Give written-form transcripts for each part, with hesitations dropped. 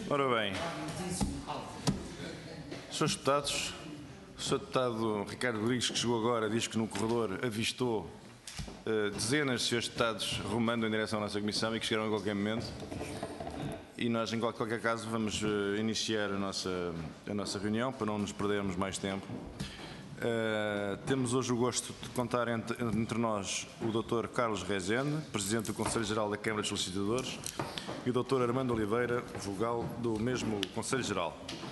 Ora bem, Srs. Deputados, o Sr. Deputado Ricardo Rodrigues, que chegou agora, diz que no corredor avistou dezenas de Srs. Deputados rumando em direção à nossa Comissão e que chegaram a qualquer momento. E nós, em qualquer caso, vamos iniciar a nossa reunião para não nos perdermos mais tempo. Temos hoje o gosto de contar entre nós o Dr. Carlos Rezende, Presidente do Conselho Geral da Câmara de Solicitadores, e o Dr. Armando Oliveira, vogal do mesmo Conselho Geral.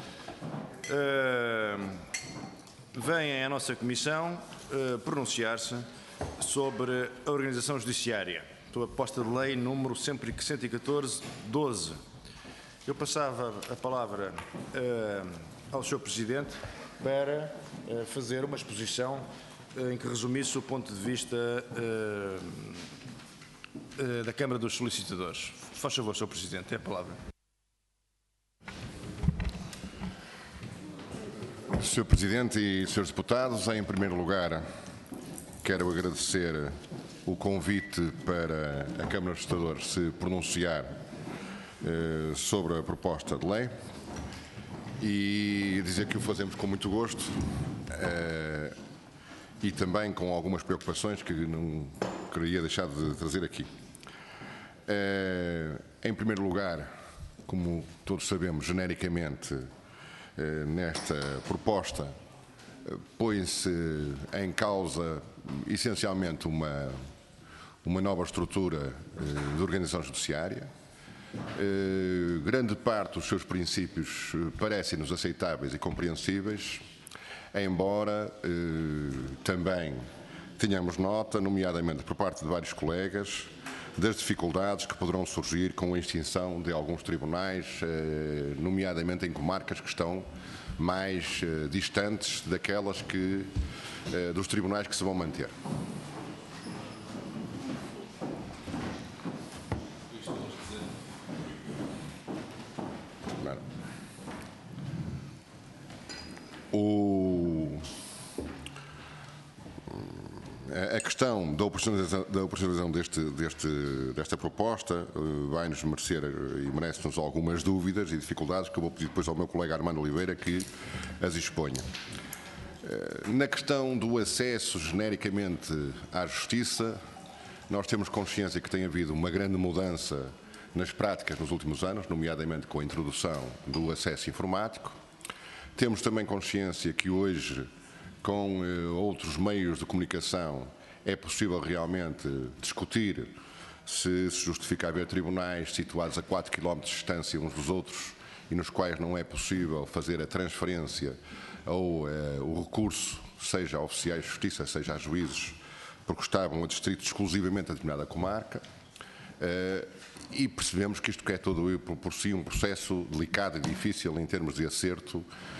Vêm à nossa Comissão pronunciar-se sobre a organização judiciária, sobre a proposta de lei número 114/12. Eu passava a palavra ao Sr. Presidente para fazer uma exposição em que resumisse o ponto de vista da Câmara dos Solicitadores. Faz favor, Sr. Presidente, tem a palavra. Sr. Presidente e Srs. Deputados, em primeiro lugar, quero agradecer o convite para a Câmara dos Solicitadores se pronunciar sobre a proposta de lei e dizer que o fazemos com muito gosto e também com algumas preocupações que não queria deixar de trazer aqui. Em primeiro lugar, como todos sabemos, genericamente, nesta proposta põe-se em causa essencialmente uma nova estrutura de organização judiciária. Grande parte dos seus princípios parecem-nos aceitáveis e compreensíveis, embora também tenhamos nota, nomeadamente por parte de vários colegas, das dificuldades que poderão surgir com a extinção de alguns tribunais, nomeadamente em comarcas que estão mais distantes daquelas dos tribunais que se vão manter. A questão da operacionalização desta proposta vai-nos merecer e merece-nos algumas dúvidas e dificuldades que eu vou pedir depois ao meu colega Armando Oliveira que as exponha. Na questão do acesso genericamente à justiça, nós temos consciência que tem havido uma grande mudança nas práticas nos últimos anos, nomeadamente com a introdução do acesso informático. Temos também consciência que hoje, com outros meios de comunicação, é possível realmente discutir se justifica haver tribunais situados a 4 km de distância uns dos outros e nos quais não é possível fazer a transferência ou o recurso, seja a oficiais de justiça, seja a juízes, porque estavam adstritos exclusivamente a determinada comarca. E percebemos que isto é todo por si um processo delicado e difícil em termos de acerto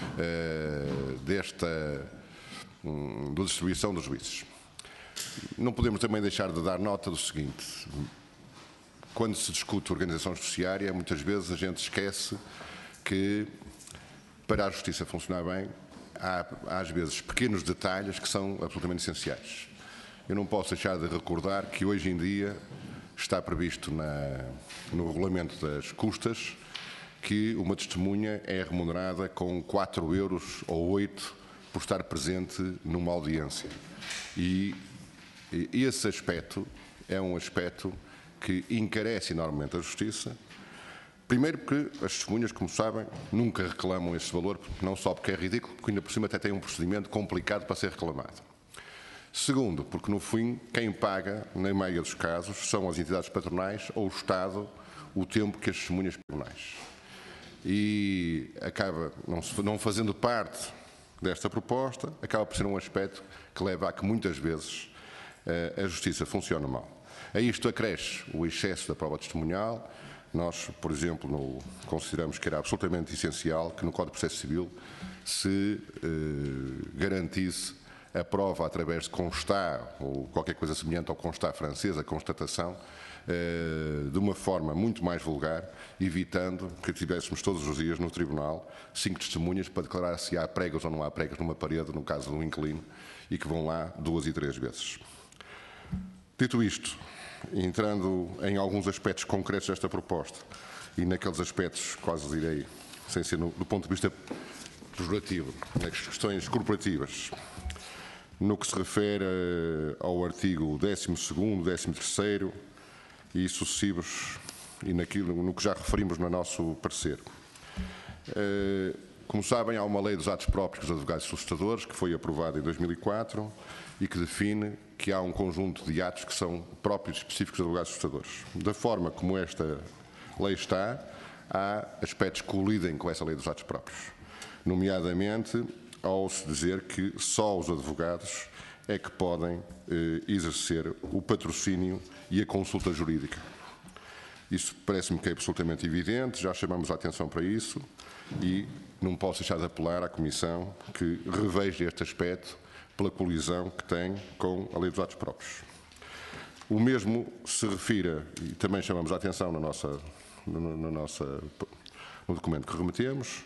da distribuição dos juízes. Não podemos também deixar de dar nota do seguinte: quando se discute organização judiciária, muitas vezes a gente esquece que para a justiça funcionar bem há às vezes pequenos detalhes que são absolutamente essenciais. Eu não posso deixar de recordar que hoje em dia está previsto no regulamento das custas que uma testemunha é remunerada com 4 euros ou 8 por estar presente numa audiência. E esse aspecto é um aspecto que encarece enormemente a justiça. Primeiro porque as testemunhas, como sabem, nunca reclamam esse valor, não só porque é ridículo, porque ainda por cima até tem um procedimento complicado para ser reclamado. Segundo, porque no fim quem paga, na maioria dos casos, são as entidades patronais ou o Estado o tempo que as testemunhas patronais. E acaba não fazendo parte desta proposta, acaba por ser um aspecto que leva a que muitas vezes a justiça funcione mal. A isto acresce o excesso da prova testemunhal. Nós, por exemplo, consideramos que era absolutamente essencial que no Código de Processo Civil se garantisse a prova através de constat, ou qualquer coisa semelhante ao constat francês, a constatação, de uma forma muito mais vulgar, evitando que tivéssemos todos os dias no tribunal 5 testemunhas para declarar se há pregas ou não há pregas numa parede, no caso de um inquilino, e que vão lá 2 e 3 vezes. Dito isto, entrando em alguns aspectos concretos desta proposta, e naqueles aspectos, quase direi, sem ser do ponto de vista pejorativo, nas questões corporativas, no que se refere ao artigo 12º, 13º e sucessivos, e no que já referimos no nosso parecer. Como sabem, há uma lei dos atos próprios dos advogados solicitadores, que foi aprovada em 2004 e que define que há um conjunto de atos que são próprios e específicos dos advogados solicitadores. Da forma como esta lei está, há aspectos que colidem com essa lei dos atos próprios, nomeadamente ao se dizer que só os advogados é que podem exercer o patrocínio e a consulta jurídica. Isso parece-me que é absolutamente evidente, já chamamos a atenção para isso e não posso deixar de apelar à Comissão que reveja este aspecto pela colisão que tem com a lei dos atos próprios. O mesmo se refere, e também chamamos a atenção no documento que remetemos,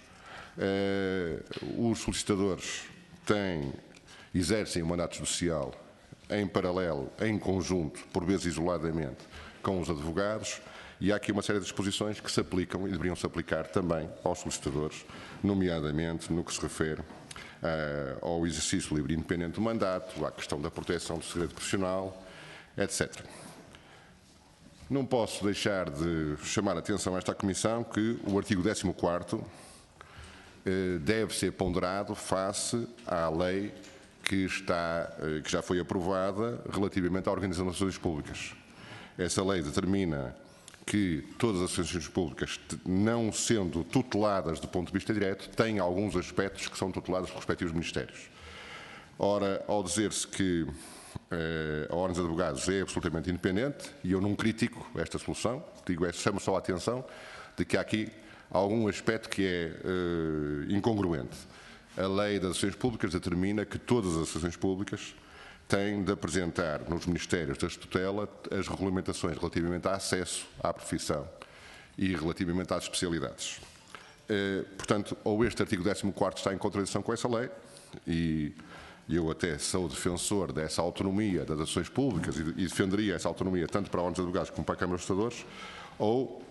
os solicitadores exercem o mandato judicial em paralelo, em conjunto, por vezes isoladamente, com os advogados, e há aqui uma série de disposições que se aplicam e deveriam se aplicar também aos solicitadores, nomeadamente no que se refere ao exercício livre e independente do mandato, à questão da proteção do segredo profissional, etc. Não posso deixar de chamar a atenção a esta Comissão que o artigo 14º deve ser ponderado face à lei que já foi aprovada relativamente à organização das associações públicas. Essa lei determina que todas as associações públicas, não sendo tuteladas do ponto de vista direto, têm alguns aspectos que são tutelados pelos respectivos ministérios. Ora, ao dizer-se que a Ordem dos Advogados é absolutamente independente, e eu não critico esta solução, chamo só a atenção de que há aqui algum aspecto que é incongruente. A lei das associações públicas determina que todas as associações públicas têm de apresentar nos Ministérios da Tutela as regulamentações relativamente ao acesso à profissão e relativamente às especialidades. Portanto, ou este artigo 14º está em contradição com essa lei, e eu até sou defensor dessa autonomia das associações públicas e defenderia essa autonomia tanto para a Ordem dos Advogados como para a Câmara dos Estudadores, ou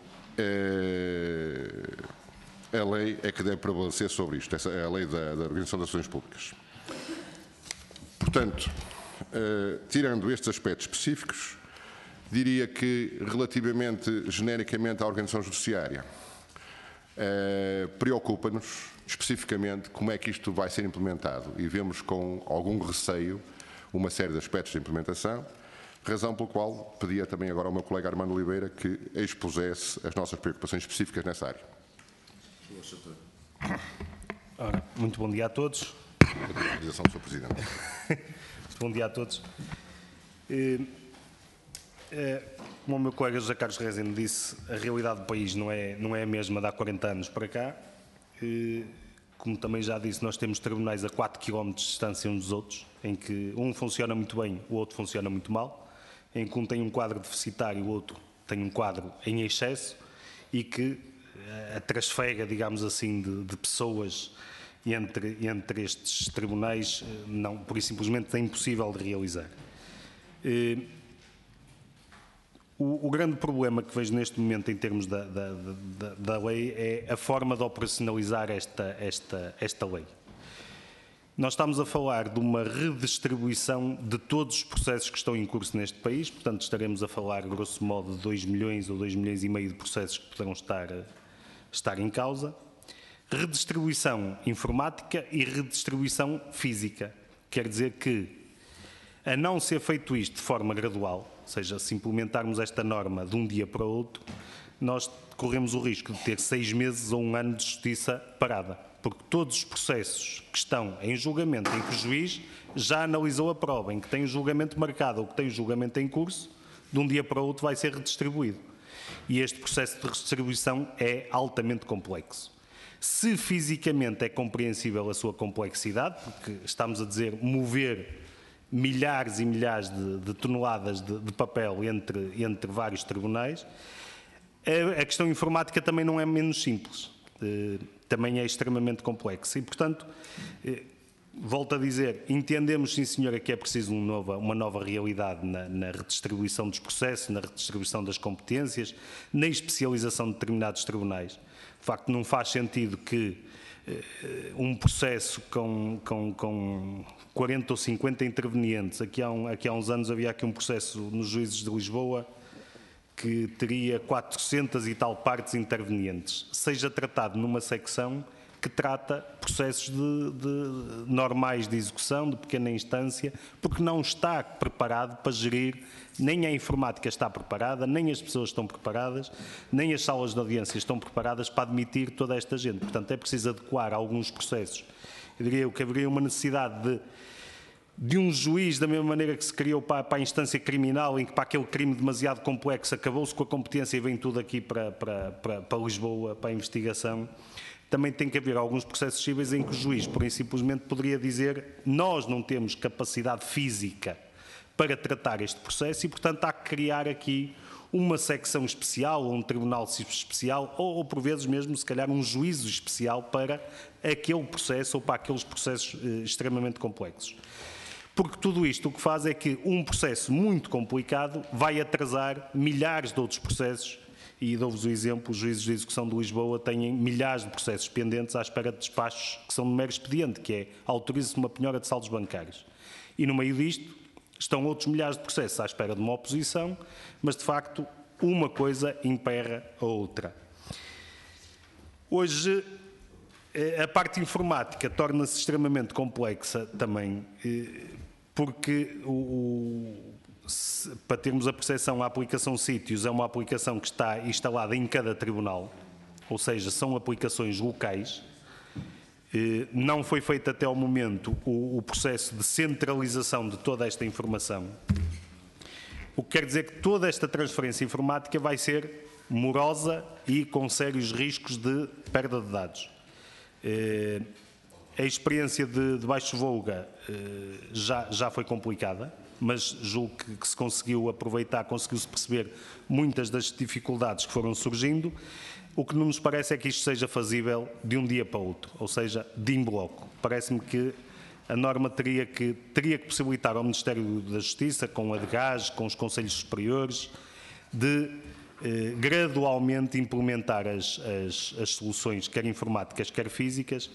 a lei é que deve prevalecer sobre isto, essa é a lei da Organização das Associações Públicas. Portanto, tirando estes aspectos específicos, diria que relativamente genericamente à organização judiciária, preocupa-nos especificamente como é que isto vai ser implementado e vemos com algum receio uma série de aspectos de implementação, razão pela qual pedia também agora ao meu colega Armando Oliveira que expusesse as nossas preocupações específicas nessa área. Ora, muito bom dia a todos. Autorização do Sr. Presidente. Bom dia a todos. Como o meu colega José Carlos Rezende disse, a realidade do país não é a mesma de há 40 anos para cá. Como também já disse, nós temos tribunais a 4 km de distância uns dos outros, em que um funciona muito bem, o outro funciona muito mal, em que um tem um quadro deficitário, o outro tem um quadro em excesso, e que a trasfega, digamos assim, de pessoas entre estes tribunais, por isso simplesmente é impossível de realizar. O grande problema que vejo neste momento em termos da lei é a forma de operacionalizar esta lei. Nós estamos a falar de uma redistribuição de todos os processos que estão em curso neste país, portanto estaremos a falar, grosso modo, de 2 milhões ou 2,5 milhões de processos que poderão estar em causa. Redistribuição informática e redistribuição física. Quer dizer que, a não ser feito isto de forma gradual, ou seja, se implementarmos esta norma de um dia para o outro, nós corremos o risco de ter 6 meses ou 1 ano de justiça parada, porque todos os processos que estão em julgamento, em que o juiz já analisou a prova, em que tem o julgamento marcado ou que tem o julgamento em curso, de um dia para o outro vai ser redistribuído. E este processo de redistribuição é altamente complexo. Se fisicamente é compreensível a sua complexidade, porque estamos a dizer mover milhares e milhares de toneladas de papel entre vários tribunais, a questão informática também não é menos simples, também é extremamente complexa e, portanto, volto a dizer, entendemos, sim senhora, que é preciso uma nova realidade na redistribuição dos processos, na redistribuição das competências, na especialização de determinados tribunais. De facto, não faz sentido que um processo com 40 ou 50 intervenientes, aqui há uns anos havia aqui um processo nos juízes de Lisboa que teria 400 e tal partes intervenientes, seja tratado numa secção que trata processos normais de execução, de pequena instância, porque não está preparado para gerir, nem a informática está preparada, nem as pessoas estão preparadas, nem as salas de audiência estão preparadas para admitir toda esta gente. Portanto, é preciso adequar alguns processos. Eu diria que haveria uma necessidade de um juiz, da mesma maneira que se criou para a instância criminal, em que para aquele crime demasiado complexo acabou-se com a competência e vem tudo aqui para Lisboa, para a investigação. Também tem que haver alguns processos cíveis em que o juiz, por e simplesmente, poderia dizer: nós não temos capacidade física para tratar este processo e, portanto, há que criar aqui uma secção especial, ou um tribunal especial, ou por vezes mesmo, se calhar, um juízo especial para aquele processo ou para aqueles processos extremamente complexos. Porque tudo isto o que faz é que um processo muito complicado vai atrasar milhares de outros processos. E dou-vos o exemplo, os juízes de execução de Lisboa têm milhares de processos pendentes à espera de despachos que são de mero expediente, que é autoriza-se uma penhora de saldos bancários. E no meio disto estão outros milhares de processos à espera de uma oposição, mas de facto uma coisa emperra a outra. Hoje a parte informática torna-se extremamente complexa também, porque para termos a percepção, a aplicação Sítios é uma aplicação que está instalada em cada tribunal, ou seja, são aplicações locais. Não foi feito até ao momento o processo de centralização de toda esta informação, o que quer dizer que toda esta transferência informática vai ser morosa e com sérios riscos de perda de dados. A experiência de Baixo Volga já foi complicada, mas julgo que se conseguiu aproveitar, conseguiu-se perceber muitas das dificuldades que foram surgindo. O que não nos parece é que isto seja fazível de um dia para o outro, ou seja, de em bloco. Parece-me que a norma teria que possibilitar ao Ministério da Justiça, com a DGAS, com os Conselhos Superiores, de gradualmente implementar as soluções, quer informáticas, quer físicas,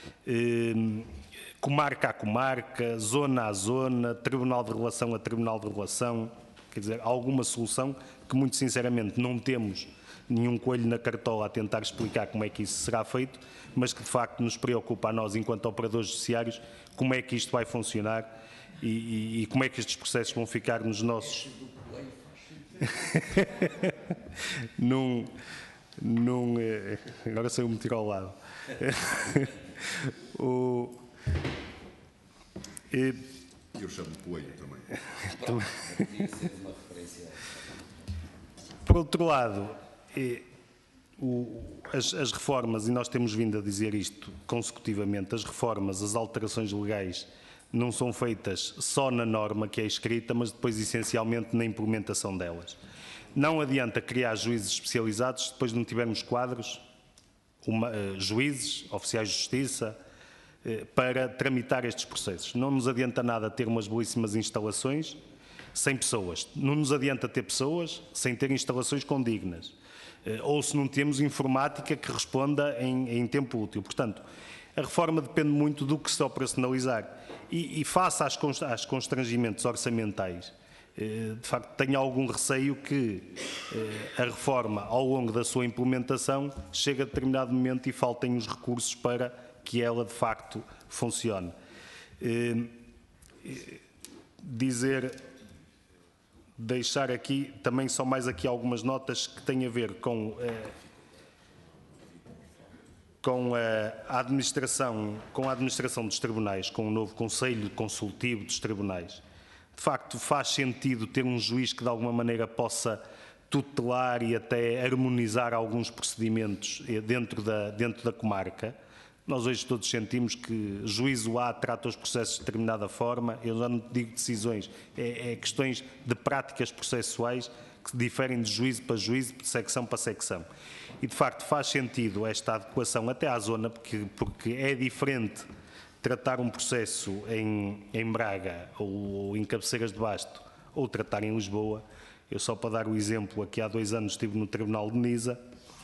comarca a comarca, zona a zona, tribunal de relação a tribunal de relação, quer dizer, alguma solução que muito sinceramente não temos nenhum coelho na cartola a tentar explicar como é que isso será feito, mas que de facto nos preocupa a nós enquanto operadores judiciários como é que isto vai funcionar e como é que estes processos vão ficar nos nossos... Agora saiu-me tirar ao lado. Eu chamo de coelho também. Por outro lado, as reformas, e nós temos vindo a dizer isto consecutivamente, as reformas, as alterações legais não são feitas só na norma que é escrita, mas depois essencialmente na implementação delas. Não adianta criar juízes especializados se depois não tivermos quadros, juízes, oficiais de justiça, para tramitar estes processos. Não nos adianta nada ter umas belíssimas instalações sem pessoas. Não nos adianta ter pessoas sem ter instalações condignas. Ou se não temos informática que responda em tempo útil. Portanto, a reforma depende muito do que se operacionalizar. E face aos constrangimentos orçamentais, de facto tenho algum receio que a reforma, ao longo da sua implementação, chegue a determinado momento e faltem os recursos para que ela de facto funcione. Deixar aqui também só mais aqui algumas notas que têm a ver com a administração dos tribunais, com o novo Conselho Consultivo dos Tribunais. De facto, faz sentido ter um juiz que de alguma maneira possa tutelar e até harmonizar alguns procedimentos dentro da comarca. Nós hoje todos sentimos que juízo A trata os processos de determinada forma, eu já não digo decisões, é questões de práticas processuais que diferem de juízo para juízo, de secção para secção. E de facto faz sentido esta adequação até à zona, porque é diferente tratar um processo em Braga ou em Cabeceiras de Basto ou tratar em Lisboa. Eu só para dar o exemplo, aqui há 2 anos estive no Tribunal de Nisa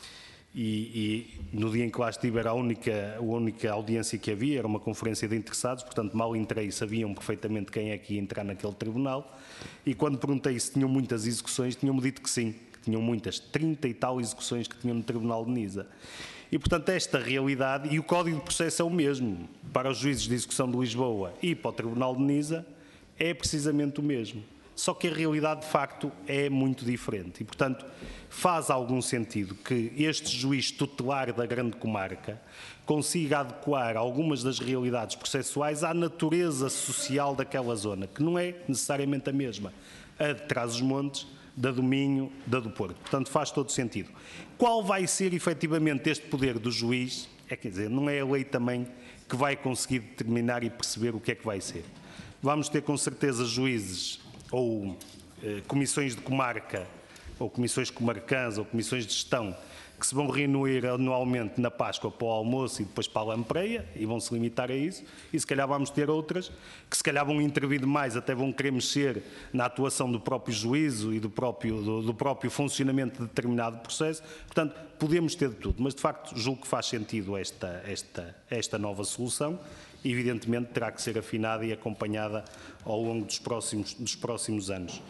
e no dia em que lá estive era a única audiência que havia, era uma conferência de interessados, portanto mal entrei, sabiam perfeitamente quem é que ia entrar naquele tribunal, e quando perguntei se tinham muitas execuções, tinham-me dito que sim, que tinham muitas, 30 e tal execuções que tinham no Tribunal de Nisa. E, portanto, esta realidade, e o Código de Processo é o mesmo, para os juízes de execução de Lisboa e para o Tribunal de Nisa, é precisamente o mesmo. Só que a realidade, de facto, é muito diferente. E, portanto, faz algum sentido que este juiz tutelar da grande comarca consiga adequar algumas das realidades processuais à natureza social daquela zona, que não é necessariamente a mesma, a de Trás-os-Montes, da do Minho, da do Porto. Portanto, faz todo sentido. Qual vai ser, efetivamente, este poder do juiz? Quer dizer, não é a lei também que vai conseguir determinar e perceber o que é que vai ser. Vamos ter, com certeza, juízes ou comissões de comarca, ou comissões comarcãs, ou comissões de gestão, que se vão reunir anualmente na Páscoa para o almoço e depois para a lampreia, e vão se limitar a isso, e se calhar vamos ter outras, que se calhar vão intervir mais, até vão querer mexer na atuação do próprio juízo e do próprio funcionamento de determinado processo. Portanto, podemos ter de tudo, mas de facto julgo que faz sentido esta nova solução. Evidentemente terá que ser afinada e acompanhada ao longo dos próximos anos.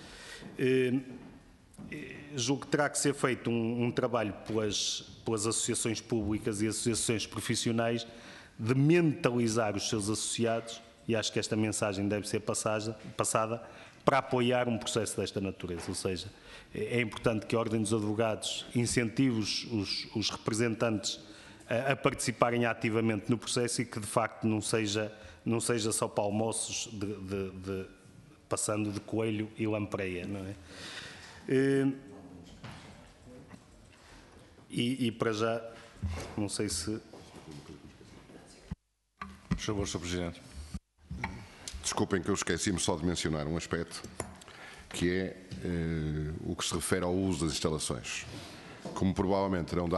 Julgo que terá que ser feito um trabalho pelas associações públicas e associações profissionais de mentalizar os seus associados, e acho que esta mensagem deve ser passada para apoiar um processo desta natureza. Ou seja, é importante que a Ordem dos Advogados incentive os representantes a participarem ativamente no processo e que de facto não seja só para almoços passando de coelho e lampreia, não é? E para já, não sei se... Por favor, Sr. Presidente. Desculpem que eu esqueci-me só de mencionar um aspecto, que é o que se refere ao uso das instalações. Como provavelmente terão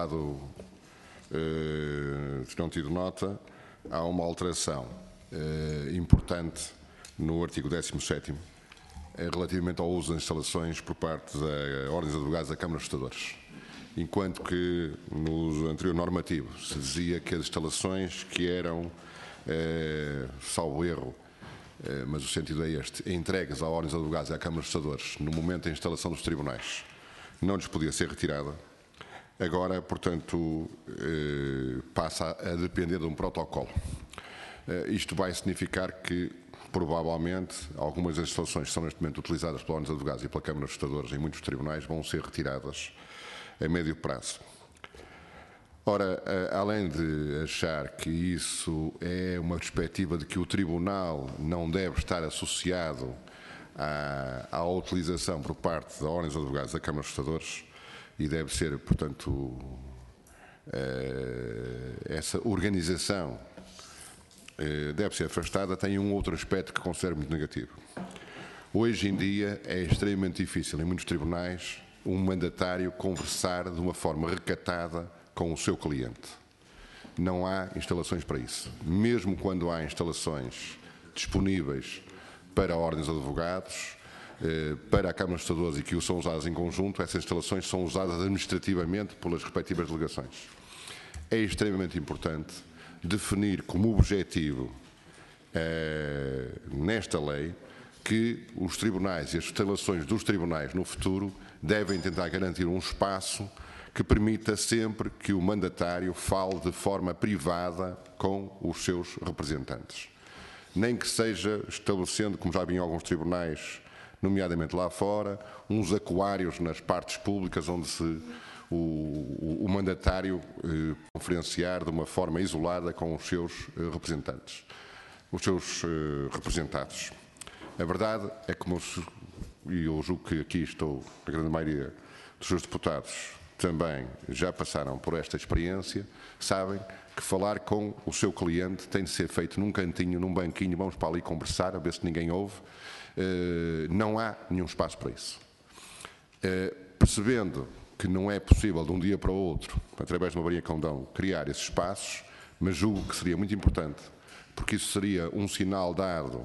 tido nota, há uma alteração importante no artigo 17º, relativamente ao uso das instalações por parte da Ordem dos Advogados da Câmara dos Prestadores. Enquanto que no anterior normativo se dizia que as instalações que eram, salvo erro, mas o sentido é este, entregues à Ordem dos Advogados e à Câmara dos Prestadores no momento da instalação dos tribunais, não lhes podia ser retirada. Agora, portanto, passa a depender de um protocolo. Isto vai significar que, provavelmente, algumas das instalações que são neste momento utilizadas pela Ordem dos Advogados e pela Câmara dos Prestadores em muitos tribunais vão ser retiradas a médio prazo. Ora, além de achar que isso é uma perspectiva de que o Tribunal não deve estar associado à utilização por parte da Ordem dos Advogados e da Câmara dos Prestadores, e deve ser, portanto, essa organização deve ser afastada, tem um outro aspecto que considero muito negativo. Hoje em dia é extremamente difícil, em muitos tribunais, um mandatário conversar de uma forma recatada com o seu cliente. Não há instalações para isso. Mesmo quando há instalações disponíveis para a Ordem dos Advogados, para a Câmara dos Prestadores e que são usadas em conjunto, essas instalações são usadas administrativamente pelas respectivas delegações. É extremamente importante definir como objetivo nesta lei que os tribunais e as instalações dos tribunais no futuro devem tentar garantir um espaço que permita sempre que o mandatário fale de forma privada com os seus representantes. Nem que seja estabelecendo, como já vi em alguns tribunais, nomeadamente lá fora, uns aquários nas partes públicas onde o mandatário conferenciar de uma forma isolada com os seus representantes, os seus representados. A verdade é que, e eu julgo que aqui a grande maioria dos seus deputados também já passaram por esta experiência, sabem que falar com o seu cliente tem de ser feito num cantinho, num banquinho, vamos para ali conversar, a ver se ninguém ouve. Não há nenhum espaço para isso. Percebendo que não é possível de um dia para o outro, através de uma varia condão, criar esses espaços, mas julgo que seria muito importante porque isso seria um sinal dado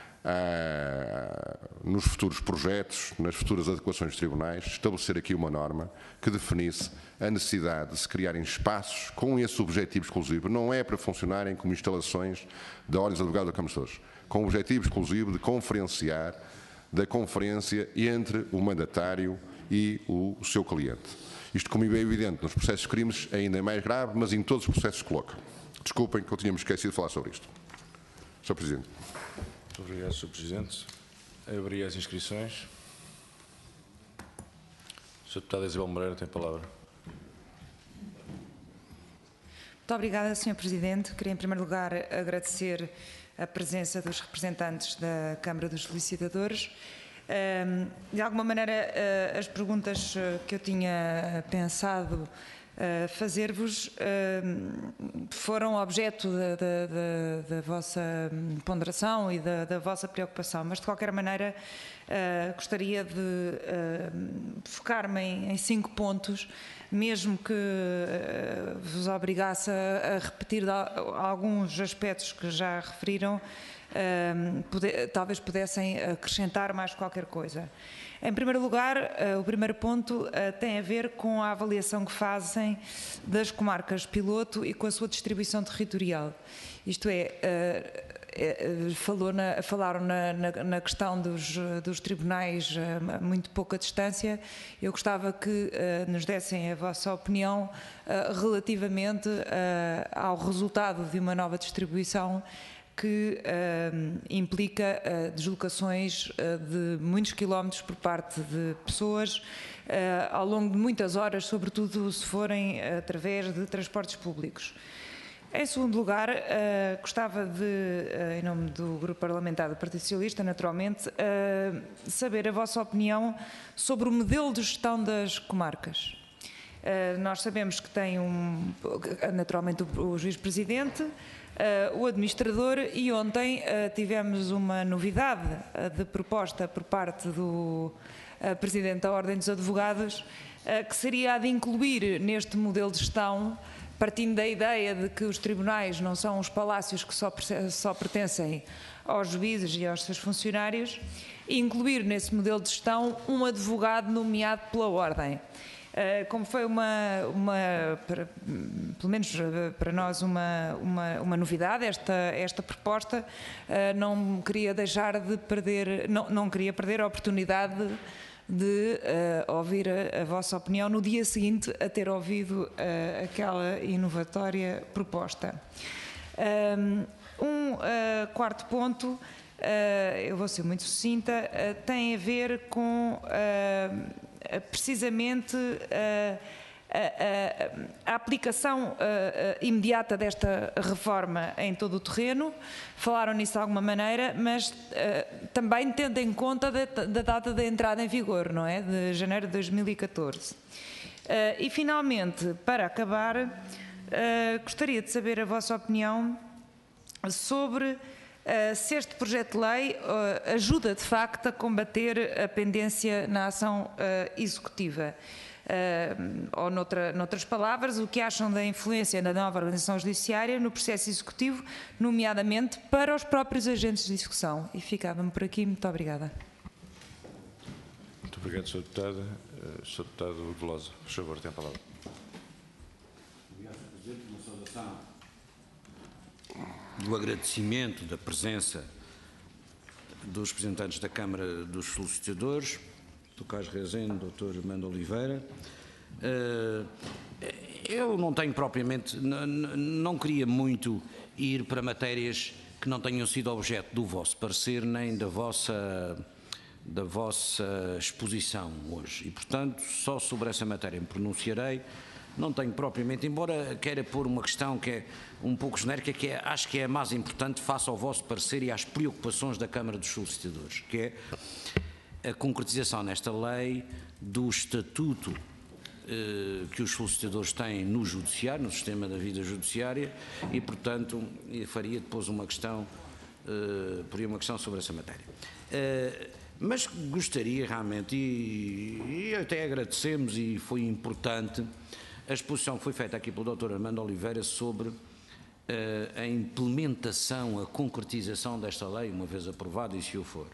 nos futuros projetos, nas futuras adequações dos tribunais, estabelecer aqui uma norma que definisse a necessidade de se criarem espaços com esse objetivo exclusivo. Não é para funcionarem como instalações da Ordem dos Advogados da Câmara de Açores, com o objetivo exclusivo de conferenciar, da conferência entre o mandatário e o seu cliente. Isto, como é evidente, nos processos de crimes é ainda mais grave, mas em todos os processos se coloca. Desculpem que eu tínhamos esquecido de falar sobre isto. Sr. Presidente. Muito obrigado, Sr. Presidente. Abri as inscrições. Sra. Deputada Isabel Moreira tem a palavra. Muito obrigada, Sr. Presidente. Queria, em primeiro lugar, agradecer a presença dos representantes da Câmara dos Solicitadores. De alguma maneira, as perguntas que eu tinha pensado fazer-vos foram objeto da vossa ponderação e da vossa preocupação, mas de qualquer maneira gostaria de focar-me em 5 pontos, mesmo que vos obrigasse a repetir alguns aspectos que já referiram, talvez pudessem acrescentar mais qualquer coisa. Em primeiro lugar, o primeiro ponto tem a ver com a avaliação que fazem das comarcas piloto e com a sua distribuição territorial. Isto é, falaram na questão dos tribunais a muito pouca distância. Eu gostava que nos dessem a vossa opinião relativamente ao resultado de uma nova distribuição que implica deslocações de muitos quilómetros por parte de pessoas ao longo de muitas horas, sobretudo se forem através de transportes públicos. Em segundo lugar, gostava de, em nome do Grupo Parlamentar do Partido Socialista, naturalmente, saber a vossa opinião sobre o modelo de gestão das comarcas. Nós sabemos que tem naturalmente o juiz-presidente, o administrador, e ontem tivemos uma novidade de proposta por parte do Presidente da Ordem dos Advogados, que seria a de incluir neste modelo de gestão, partindo da ideia de que os tribunais não são os palácios que só pertencem aos juízes e aos seus funcionários, e incluir nesse modelo de gestão um advogado nomeado pela Ordem. Como foi pelo menos para nós, uma novidade esta proposta, não queria deixar de perder, não queria perder a oportunidade de ouvir a vossa opinião no dia seguinte a ter ouvido aquela inovatória proposta. Quarto ponto, eu vou ser muito sucinta, tem a ver com precisamente a aplicação imediata desta reforma em todo o terreno. Falaram nisso de alguma maneira, mas também tendo em conta da data da entrada em vigor, não é? De janeiro de 2014. E finalmente, para acabar, gostaria de saber a vossa opinião sobre se este projeto de lei ajuda de facto a combater a pendência na ação executiva. Ou noutras palavras, o que acham da influência da nova organização judiciária no processo executivo, nomeadamente para os próprios agentes de execução. E ficava-me por aqui. Muito obrigada. Muito obrigado, Sr. Deputada. Sr. Deputado Velosa, por favor, tem a palavra. Obrigado, Sr. Presidente. Uma saudação do agradecimento da presença dos representantes da Câmara dos Solicitadores, do Carlos Rezende, Dr. Armando Oliveira. Eu não tenho propriamente, não queria muito ir para matérias que não tenham sido objeto do vosso parecer nem da vossa exposição hoje, e portanto só sobre essa matéria me pronunciarei. Não tenho propriamente, embora queira pôr uma questão que é um pouco genérica, que acho que é a mais importante face ao vosso parecer e às preocupações da Câmara dos Solicitadores, que é a concretização nesta lei do estatuto que os solicitadores têm no judiciário, no sistema da vida judiciária, e portanto faria depois uma questão, poria uma questão sobre essa matéria. Mas gostaria realmente, e até agradecemos, e foi importante, a exposição que foi feita aqui pelo Dr. Armando Oliveira sobre a implementação, a concretização desta lei, uma vez aprovada, e se o for.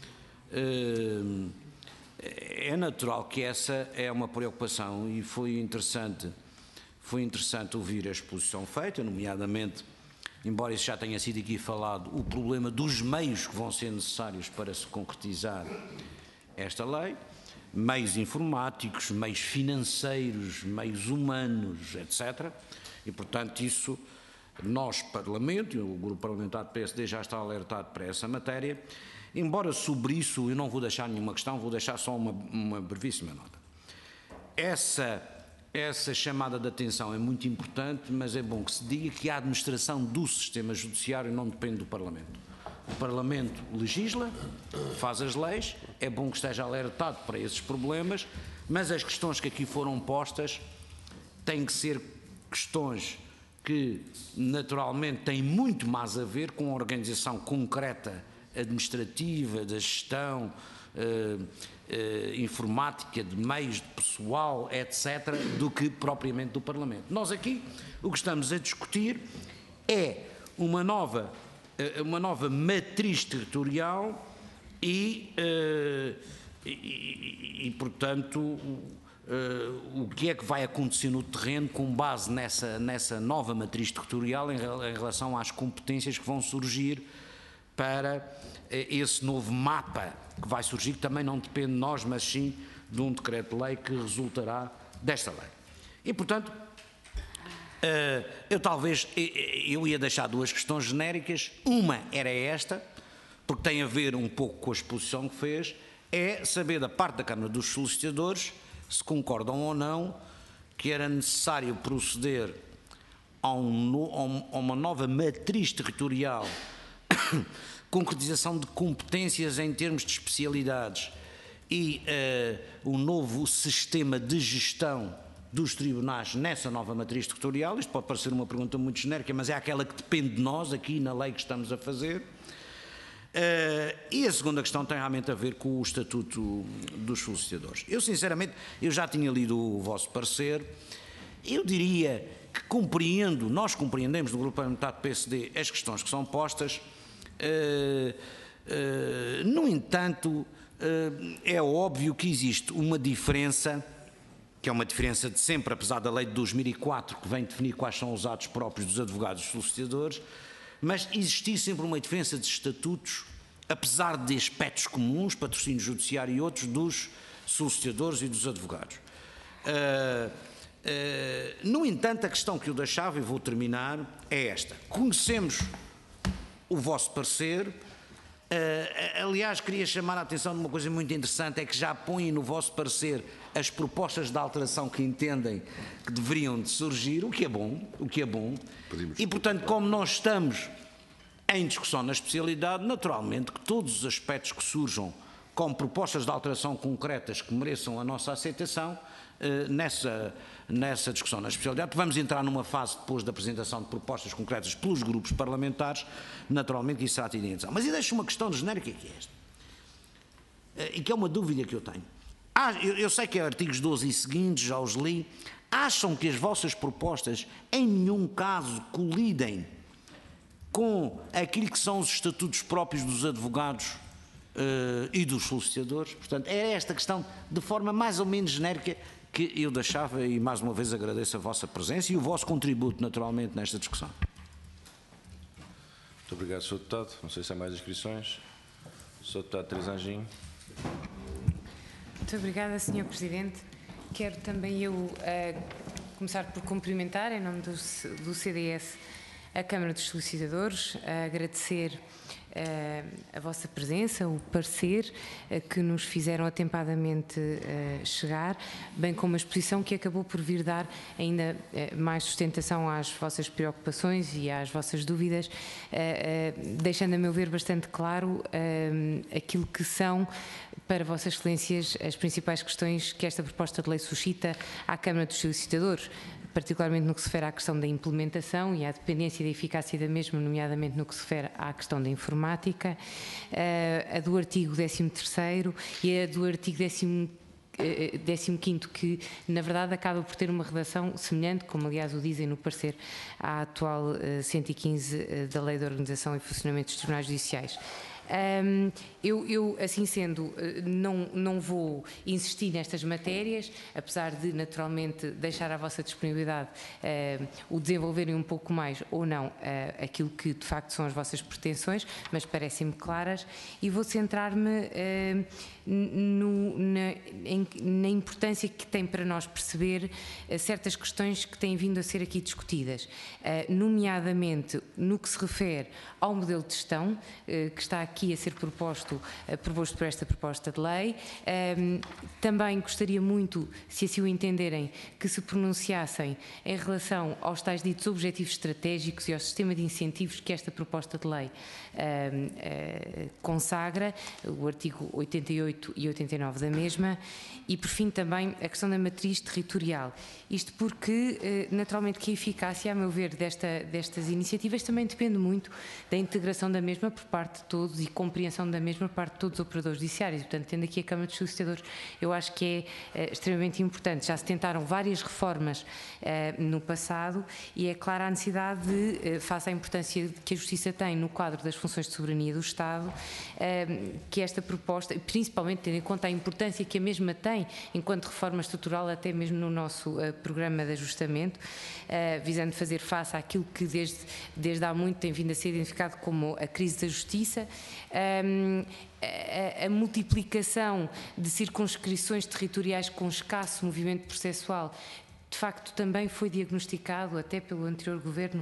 É natural que essa é uma preocupação e foi interessante ouvir a exposição feita, nomeadamente, embora isso já tenha sido aqui falado, o problema dos meios que vão ser necessários para se concretizar esta lei, meios informáticos, meios financeiros, meios humanos, etc. E, portanto, isso, nós, Parlamento, e o Grupo Parlamentar do PSD já está alertado para essa matéria, embora sobre isso eu não vou deixar nenhuma questão, vou deixar só uma brevíssima nota. Essa chamada de atenção é muito importante, mas é bom que se diga que a administração do sistema judiciário não depende do Parlamento. O Parlamento legisla, faz as leis, é bom que esteja alertado para esses problemas, mas as questões que aqui foram postas têm que ser questões que, naturalmente, têm muito mais a ver com a organização concreta administrativa, da gestão informática, de meios, de pessoal, etc., do que propriamente do Parlamento. Nós aqui o que estamos a discutir é uma nova matriz territorial e portanto, o que é que vai acontecer no terreno com base nessa nova matriz territorial em relação às competências que vão surgir para esse novo mapa que vai surgir, que também não depende de nós, mas sim de um decreto-lei que resultará desta lei. E, portanto, eu ia deixar duas questões genéricas. Uma era esta, porque tem a ver um pouco com a exposição que fez, é saber da parte da Câmara dos Solicitadores se concordam ou não que era necessário proceder a uma nova matriz territorial, concretização de competências em termos de especialidades e um novo sistema de gestão dos tribunais nessa nova matriz territorial. Isto pode parecer uma pergunta muito genérica, mas é aquela que depende de nós, aqui na lei que estamos a fazer. E a segunda questão tem realmente a ver com o Estatuto dos Solicitadores. Eu, sinceramente, eu já tinha lido o vosso parecer. Eu diria que nós compreendemos no Grupo Parlamentar do PSD as questões que são postas. No entanto, é óbvio que existe uma diferença, que é uma diferença de sempre, apesar da lei de 2004, que vem definir quais são os atos próprios dos advogados e solicitadores, mas existir sempre uma diferença de estatutos, apesar de aspectos comuns, patrocínio judiciário e outros, dos solicitadores e dos advogados. No entanto, a questão que eu deixava, e vou terminar, é esta. Conhecemos o vosso parecer. Aliás, queria chamar a atenção de uma coisa muito interessante, é que já põem no vosso parecer as propostas de alteração que entendem que deveriam de surgir, o que é bom. E, portanto, como nós estamos em discussão na especialidade, naturalmente que todos os aspectos que surjam como propostas de alteração concretas que mereçam a nossa aceitação, nessa discussão na especialidade, vamos entrar numa fase depois da apresentação de propostas concretas pelos grupos parlamentares, naturalmente isso será tido em atenção. Mas eu deixo uma questão genérica que é esta, e que é uma dúvida que eu tenho. Eu sei que é artigos 12 e seguintes, já os li. Acham que as vossas propostas em nenhum caso colidem com aquilo que são os estatutos próprios dos advogados e dos solicitadores? Portanto, é esta questão, de forma mais ou menos genérica, que eu deixava, e mais uma vez agradeço a vossa presença e o vosso contributo, naturalmente, nesta discussão. Muito obrigado, Sr. Deputado. Não sei se há mais inscrições. Sr. Deputado Teresa Anjinho. Muito obrigada, Sr. Presidente. Quero também eu começar por cumprimentar, em nome do CDS, a Câmara dos Solicitadores, agradecer a vossa presença, o parecer que nos fizeram atempadamente chegar, bem como a exposição que acabou por vir dar ainda mais sustentação às vossas preocupações e às vossas dúvidas, deixando, a meu ver, bastante claro aquilo que são, para Vossas Excelências, as principais questões que esta proposta de lei suscita à Câmara dos Solicitadores, particularmente no que se refere à questão da implementação e à dependência e da eficácia da mesma, nomeadamente no que se refere à questão da informática, a do artigo 13º e a do artigo 15º, que na verdade acaba por ter uma redação semelhante, como aliás o dizem no parecer, à atual 115 da Lei de Organização e Funcionamento dos Tribunais Judiciais. Eu, assim sendo, não vou insistir nestas matérias, apesar de naturalmente deixar à vossa disponibilidade o desenvolverem um pouco mais ou não aquilo que de facto são as vossas pretensões, mas parecem-me claras, e vou centrar-me na importância que tem para nós perceber certas questões que têm vindo a ser aqui discutidas, nomeadamente no que se refere ao modelo de gestão que está aqui a ser proposto por esta proposta de lei. Também gostaria muito, se assim o entenderem, que se pronunciassem em relação aos tais ditos objetivos estratégicos e ao sistema de incentivos que esta proposta de lei consagra, o artigo 88 e 89 da mesma, e por fim também a questão da matriz territorial. Isto porque, naturalmente, que a eficácia, a meu ver, destas iniciativas também depende muito da integração da mesma por parte de todos e compreensão da mesma por parte de todos os operadores judiciários. Portanto, tendo aqui a Câmara dos Solicitadores, eu acho que é extremamente importante. Já se tentaram várias reformas no passado e é clara a necessidade de, face à importância que a Justiça tem no quadro das funções de soberania do Estado, que esta proposta, principalmente tendo em conta a importância que a mesma tem enquanto reforma estrutural, até mesmo no nosso programa de ajustamento, visando fazer face àquilo que desde há muito tem vindo a ser identificado como a crise da justiça, a multiplicação de circunscrições territoriais com escasso movimento processual, de facto também foi diagnosticado até pelo anterior governo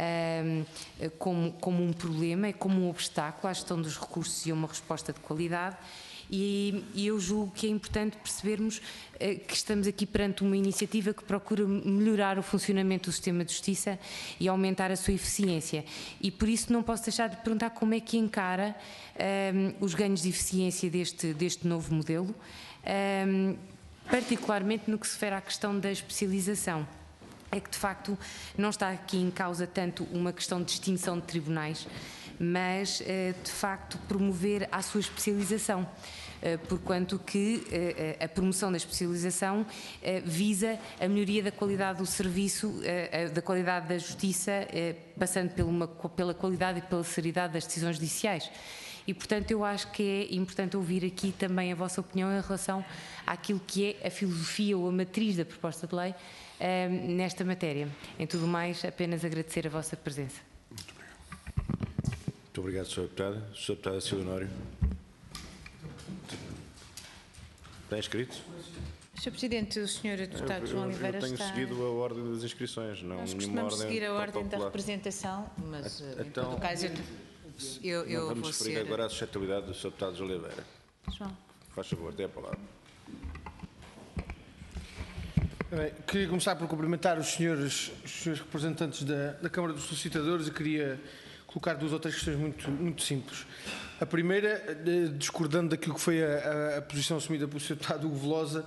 como um problema e como um obstáculo à gestão dos recursos e a uma resposta de qualidade. E eu julgo que é importante percebermos que estamos aqui perante uma iniciativa que procura melhorar o funcionamento do sistema de justiça e aumentar a sua eficiência. E por isso não posso deixar de perguntar como é que encara os ganhos de eficiência deste novo modelo, particularmente no que se refere à questão da especialização. É que de facto não está aqui em causa tanto uma questão de extinção de tribunais, mas de facto promover a sua especialização, porquanto que a promoção da especialização visa a melhoria da qualidade do serviço, da qualidade da justiça, passando pela qualidade e pela seriedade das decisões judiciais. E, portanto, eu acho que é importante ouvir aqui também a vossa opinião em relação àquilo que é a filosofia ou a matriz da proposta de lei nesta matéria. Em tudo mais, apenas agradecer a vossa presença. Muito obrigado, Sr. Deputada. Sr. Deputada Silvia Honório. Está inscrito? Sr. Presidente, o Sr. Deputado João Oliveira está... Eu tenho seguido a ordem das inscrições, não Nós nenhuma costumamos ordem seguir a ordem da popular. representação, mas em Então, todo caso eu vou vamos referir ser... agora à suscetibilidade do Sr. Deputado João Oliveira. João. Faz favor, tem a palavra. Bem, queria começar por cumprimentar os senhores representantes da Câmara dos Solicitadores e queria colocar duas ou três questões muito simples. A primeira, discordando daquilo que foi a posição assumida pelo Sr. Deputado Hugo Velosa,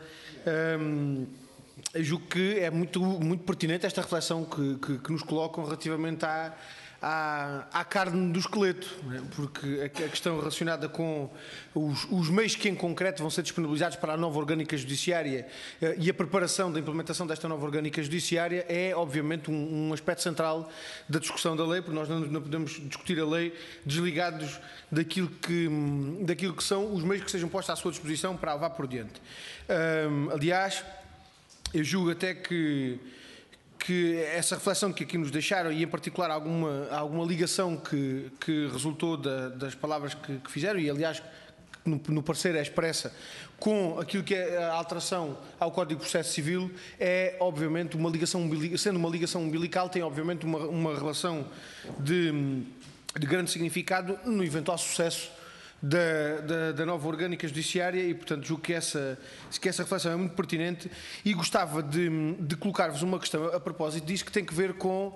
eu julgo que é muito pertinente esta reflexão que nos colocam relativamente à carne do esqueleto, porque a questão relacionada com os meios que em concreto vão ser disponibilizados para a nova orgânica judiciária e a preparação da implementação desta nova orgânica judiciária é obviamente um aspecto central da discussão da lei, porque nós não podemos discutir a lei desligados daquilo que são os meios que sejam postos à sua disposição para a levar por diante. Aliás, eu julgo até que essa reflexão que aqui nos deixaram e em particular alguma ligação que resultou das palavras que fizeram e aliás no parecer é expressa com aquilo que é a alteração ao Código de Processo Civil é obviamente uma ligação, sendo uma ligação umbilical tem obviamente uma relação de grande significado no eventual sucesso da nova orgânica judiciária e, portanto, julgo que essa reflexão é muito pertinente e gostava de colocar-vos uma questão a propósito disso que tem que ver com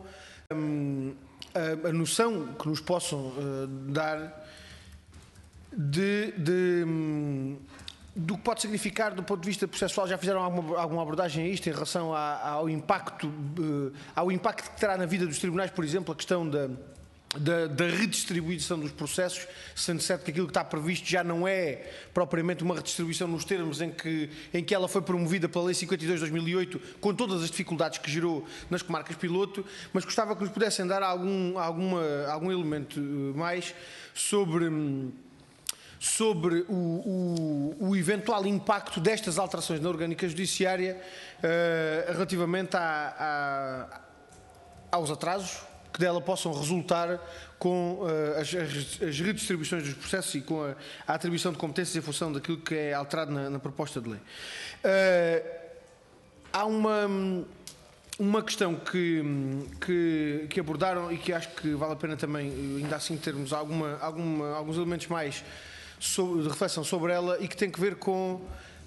a noção que nos possam dar do que pode significar do ponto de vista processual. Já fizeram alguma abordagem a isto em relação ao impacto que terá na vida dos tribunais, por exemplo, a questão da redistribuição dos processos, sendo certo que aquilo que está previsto já não é propriamente uma redistribuição nos termos em que ela foi promovida pela Lei 52 de 2008, com todas as dificuldades que gerou nas comarcas piloto, mas gostava que nos pudessem dar algum elemento mais sobre o eventual impacto destas alterações na orgânica judiciária relativamente aos atrasos que dela possam resultar com as redistribuições dos processos e com a atribuição de competências em função daquilo que é alterado na proposta de lei. Há uma questão que abordaram e que acho que vale a pena também, ainda assim, termos alguns elementos mais de reflexão sobre ela e que tem que ver com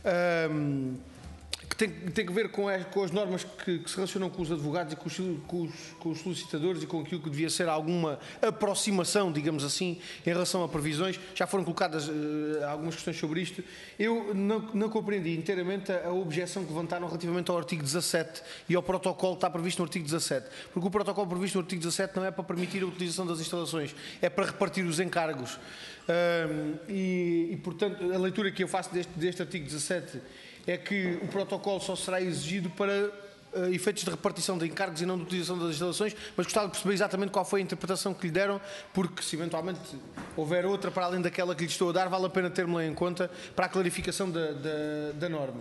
tem que ver com as normas que se relacionam com os advogados e com os solicitadores e com aquilo que devia ser alguma aproximação, digamos assim, em relação a previsões. Já foram colocadas algumas questões sobre isto. Eu não compreendi inteiramente a objeção que levantaram relativamente ao artigo 17 e ao protocolo que está previsto no artigo 17. Porque o protocolo previsto no artigo 17 não é para permitir a utilização das instalações, é para repartir os encargos. Portanto, a leitura que eu faço deste artigo 17 é que o protocolo só será exigido para efeitos de repartição de encargos e não de utilização das instalações, mas gostava de perceber exatamente qual foi a interpretação que lhe deram, porque se eventualmente houver outra para além daquela que lhe estou a dar, vale a pena ter-me-la em conta para a clarificação da norma.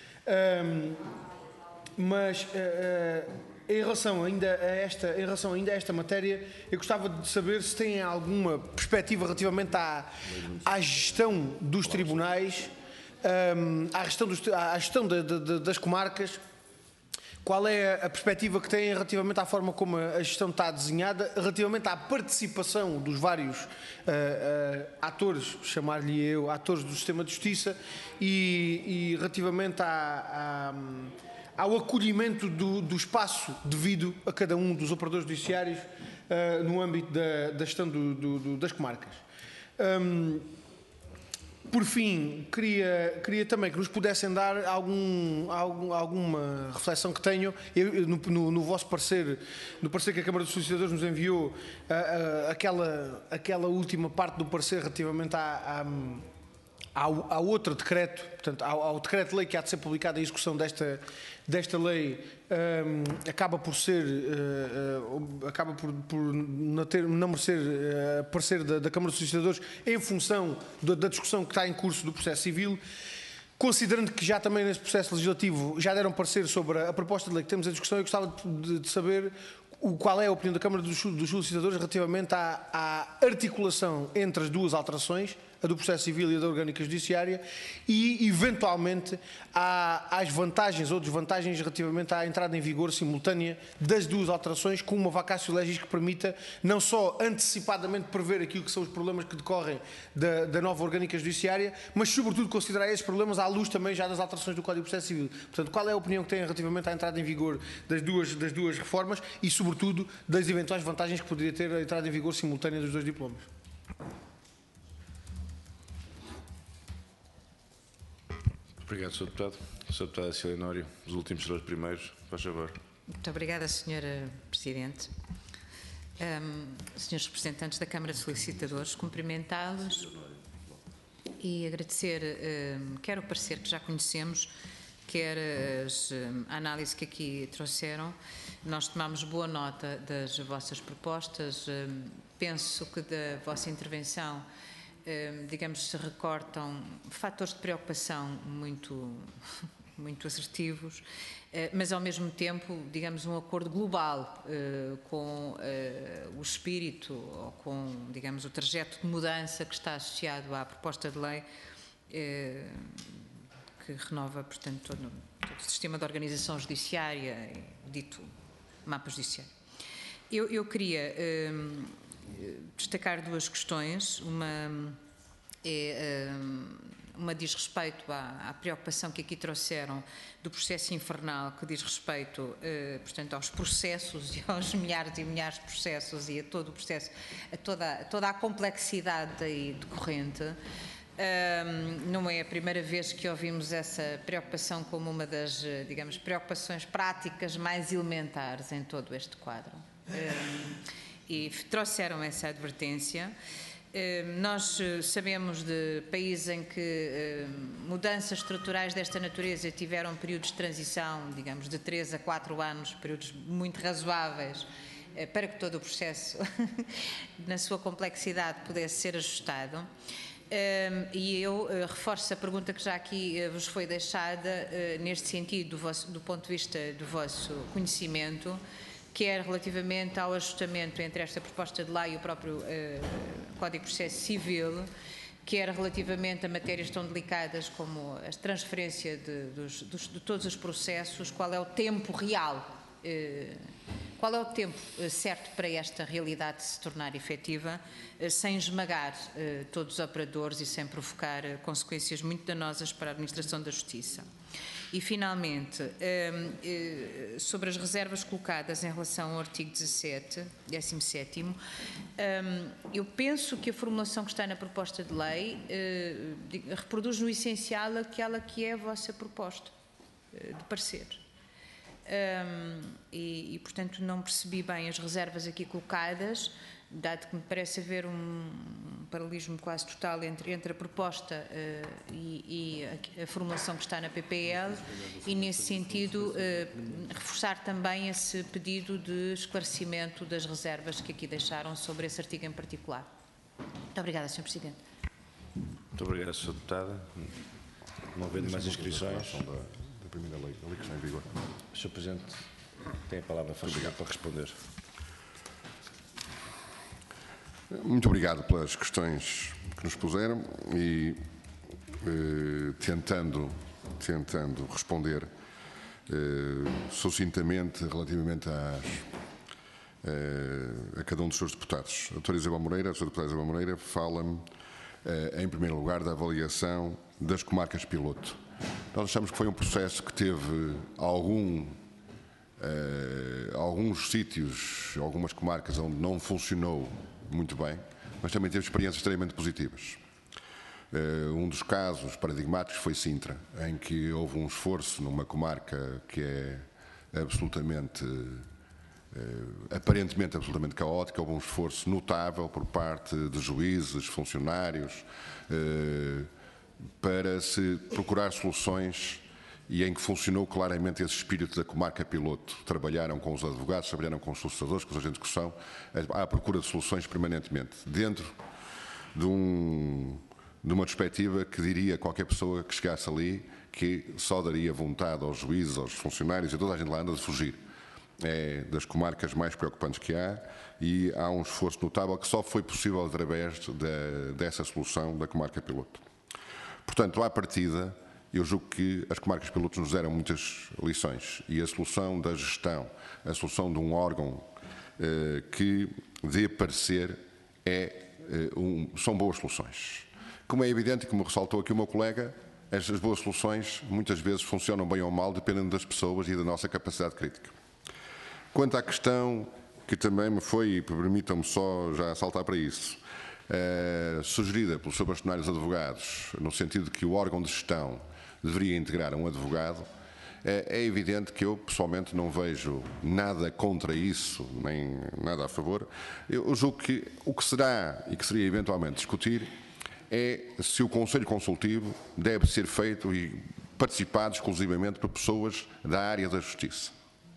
Em relação ainda a esta matéria, eu gostava de saber se têm alguma perspectiva relativamente à gestão dos tribunais, à gestão das comarcas. Qual é a perspectiva que têm relativamente à forma como a gestão está desenhada, relativamente à participação dos vários atores, chamar-lhe eu, atores do sistema de justiça e relativamente ao acolhimento do espaço devido a cada um dos operadores judiciários no âmbito da gestão das comarcas. Por fim, queria também que nos pudessem dar alguma reflexão que tenham. No vosso parecer, no parecer que a Câmara dos Solicitadores nos enviou, aquela última parte do parecer relativamente ao outro decreto, portanto, ao decreto-lei que há de ser publicado em execução desta lei, acaba por não merecer parecer da Câmara dos Solicitadores em função da discussão que está em curso do processo civil. Considerando que já também nesse processo legislativo já deram parecer sobre a proposta de lei que temos em discussão, eu gostava de saber qual é a opinião da Câmara dos Solicitadores relativamente à articulação entre as duas alterações, a do processo civil e a da orgânica judiciária, e eventualmente às vantagens ou desvantagens relativamente à entrada em vigor simultânea das duas alterações, com uma vacatio legis que permita não só antecipadamente prever aquilo que são os problemas que decorrem da nova orgânica judiciária, mas sobretudo considerar esses problemas à luz também já das alterações do Código de Processo Civil. Portanto, qual é a opinião que têm relativamente à entrada em vigor das duas reformas e sobretudo das eventuais vantagens que poderia ter a entrada em vigor simultânea dos dois diplomas? Obrigado, Sr. Deputado. Sr. Deputada Silenório, os últimos serão os primeiros. Faz favor. Muito obrigada, Sra. Presidente. Senhores representantes da Câmara de Solicitadores, cumprimentá-los e agradecer, quer o parecer que já conhecemos, quer a análise que aqui trouxeram. Nós tomamos boa nota das vossas propostas. Penso que da vossa intervenção, digamos, se recortam fatores de preocupação muito assertivos, mas ao mesmo tempo, digamos, um acordo global com o espírito ou com, digamos, o trajeto de mudança que está associado à proposta de lei que renova, portanto, todo o sistema de organização judiciária, dito mapa judiciário. Eu queria destacar duas questões. Uma diz respeito à preocupação que aqui trouxeram do processo infernal, que diz respeito, portanto, aos processos e aos milhares e milhares de processos e a todo o processo, a toda a complexidade daí decorrente. Não é a primeira vez que ouvimos essa preocupação como uma das, digamos, preocupações práticas mais elementares em todo este quadro. e trouxeram essa advertência. Nós sabemos de países em que mudanças estruturais desta natureza tiveram períodos de transição, digamos, de 3 a 4 anos, períodos muito razoáveis, para que todo o processo, na sua complexidade, pudesse ser ajustado. E eu reforço a pergunta que já aqui vos foi deixada, neste sentido, do ponto de vista do vosso conhecimento, quer relativamente ao ajustamento entre esta proposta de lei e o próprio Código de Processo Civil, quer relativamente a matérias tão delicadas como a transferência de todos os processos, qual é o tempo real, qual é o tempo certo para esta realidade se tornar efetiva, sem esmagar todos os operadores e sem provocar consequências muito danosas para a administração da justiça. E, finalmente, sobre as reservas colocadas em relação ao artigo 17º, eu penso que a formulação que está na proposta de lei reproduz no essencial aquela que é a vossa proposta de parecer. Portanto, não percebi bem as reservas aqui colocadas, dado que me parece haver um paralelismo quase total entre a proposta e a formulação que está na PPL, e nesse sentido reforçar também esse pedido de esclarecimento das reservas que aqui deixaram sobre esse artigo em particular. Muito obrigada, Sr. Presidente. Muito obrigado, Sra. Deputada. Não havendo mais inscrições. Da primeira lei que está em vigor. Sr. Presidente, tem a palavra para responder. Muito obrigado pelas questões que nos puseram e tentando responder sucintamente relativamente a cada um dos seus deputados. A doutora Isabel Moreira, a Sra. Deputada Isabel Moreira, fala-me em primeiro lugar da avaliação das comarcas piloto. Nós achamos que foi um processo que teve alguns sítios, algumas comarcas onde não funcionou muito bem, mas também teve experiências extremamente positivas. Um dos casos paradigmáticos foi Sintra, em que houve um esforço numa comarca que é aparentemente absolutamente caótica, houve um esforço notável por parte de juízes, funcionários, para se procurar soluções, e em que funcionou claramente esse espírito da comarca piloto. Trabalharam com os advogados, trabalharam com os solicitadores, com os agentes de execução, à procura de soluções permanentemente, dentro de uma perspectiva que diria a qualquer pessoa que chegasse ali que só daria vontade aos juízes, aos funcionários e a toda a gente lá anda de fugir. É das comarcas mais preocupantes que há, e há um esforço notável que só foi possível através dessa solução da comarca piloto. Portanto, à partida, eu julgo que as comarcas pilotos nos deram muitas lições, e a solução da gestão, a solução de um órgão que dê parecer são boas soluções. Como é evidente, como ressaltou aqui o meu colega, as boas soluções muitas vezes funcionam bem ou mal, dependendo das pessoas e da nossa capacidade crítica. Quanto à questão que também me foi, e permitam-me só já saltar para isso, sugerida pelos seus bastonários advogados, no sentido de que o órgão de gestão deveria integrar um advogado, é evidente que eu pessoalmente não vejo nada contra isso, nem nada a favor. Eu julgo que o que será e que seria eventualmente discutir é se o Conselho Consultivo deve ser feito e participado exclusivamente por pessoas da área da Justiça.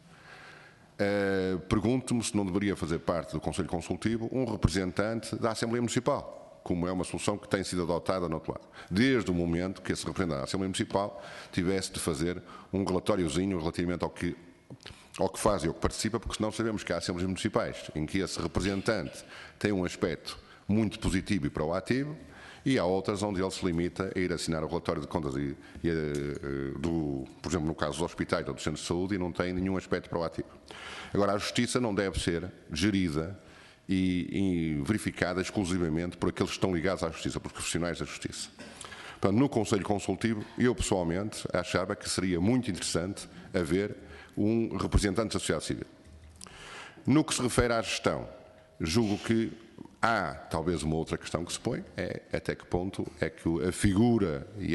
Pergunto-me se não deveria fazer parte do Conselho Consultivo um representante da Assembleia Municipal, como é uma solução que tem sido adotada no outro lado. Desde o momento que esse representante da Assembleia Municipal tivesse de fazer um relatóriozinho relativamente ao que faz e ao que participa, porque senão sabemos que há Assembleias Municipais em que esse representante tem um aspecto muito positivo e proativo, e há outras onde ele se limita a ir assinar o relatório de contas por exemplo, no caso dos hospitais ou do centro de saúde, e não tem nenhum aspecto proativo. Agora, a justiça não deve ser gerida e verificada exclusivamente por aqueles que estão ligados à justiça, por profissionais da justiça. Portanto, no Conselho Consultivo, eu pessoalmente achava que seria muito interessante haver um representante da sociedade civil. No que se refere à gestão, julgo que há talvez uma outra questão que se põe, é até que ponto é que a figura e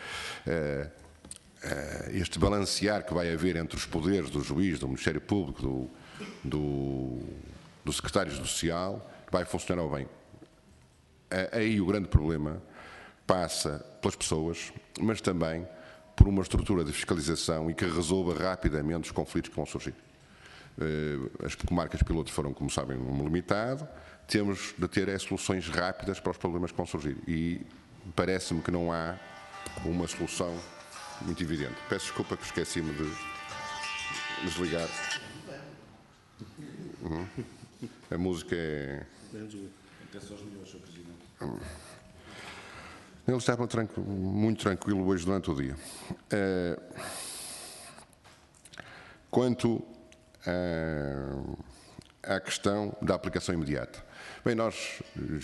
este balancear que vai haver entre os poderes do juiz, do Ministério Público, do do secretário social, vai funcionar ao bem. Aí o grande problema passa pelas pessoas, mas também por uma estrutura de fiscalização e que resolva rapidamente os conflitos que vão surgir. As comarcas pilotos foram, como sabem, um número limitado. Temos de ter soluções rápidas para os problemas que vão surgir. E parece-me que não há uma solução muito evidente. Peço desculpa que esqueci-me de desligar. A música é... Ele estava muito tranquilo hoje durante o dia. Quanto à questão da aplicação imediata. Bem, nós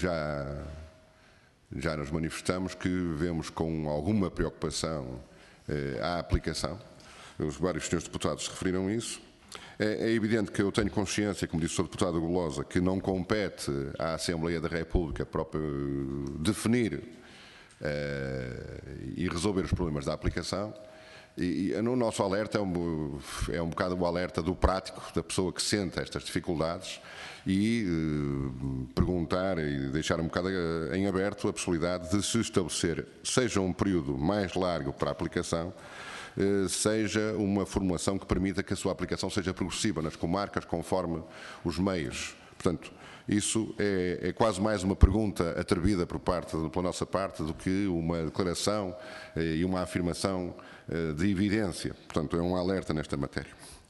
já nos manifestamos que vemos com alguma preocupação a aplicação. Os vários senhores deputados se referiram a isso. É evidente que eu tenho consciência, como disse o deputado Golosa, que não compete à Assembleia da República própria definir e resolver os problemas da aplicação. E no nosso alerta é um bocado o alerta do prático, da pessoa que sente estas dificuldades e perguntar e deixar um bocado em aberto a possibilidade de se estabelecer, seja um período mais largo para a aplicação, seja uma formulação que permita que a sua aplicação seja progressiva nas comarcas conforme os meios. Portanto, isso é quase mais uma pergunta atrevida pela nossa parte do que uma declaração e uma afirmação de evidência. Portanto, é um alerta nesta matéria.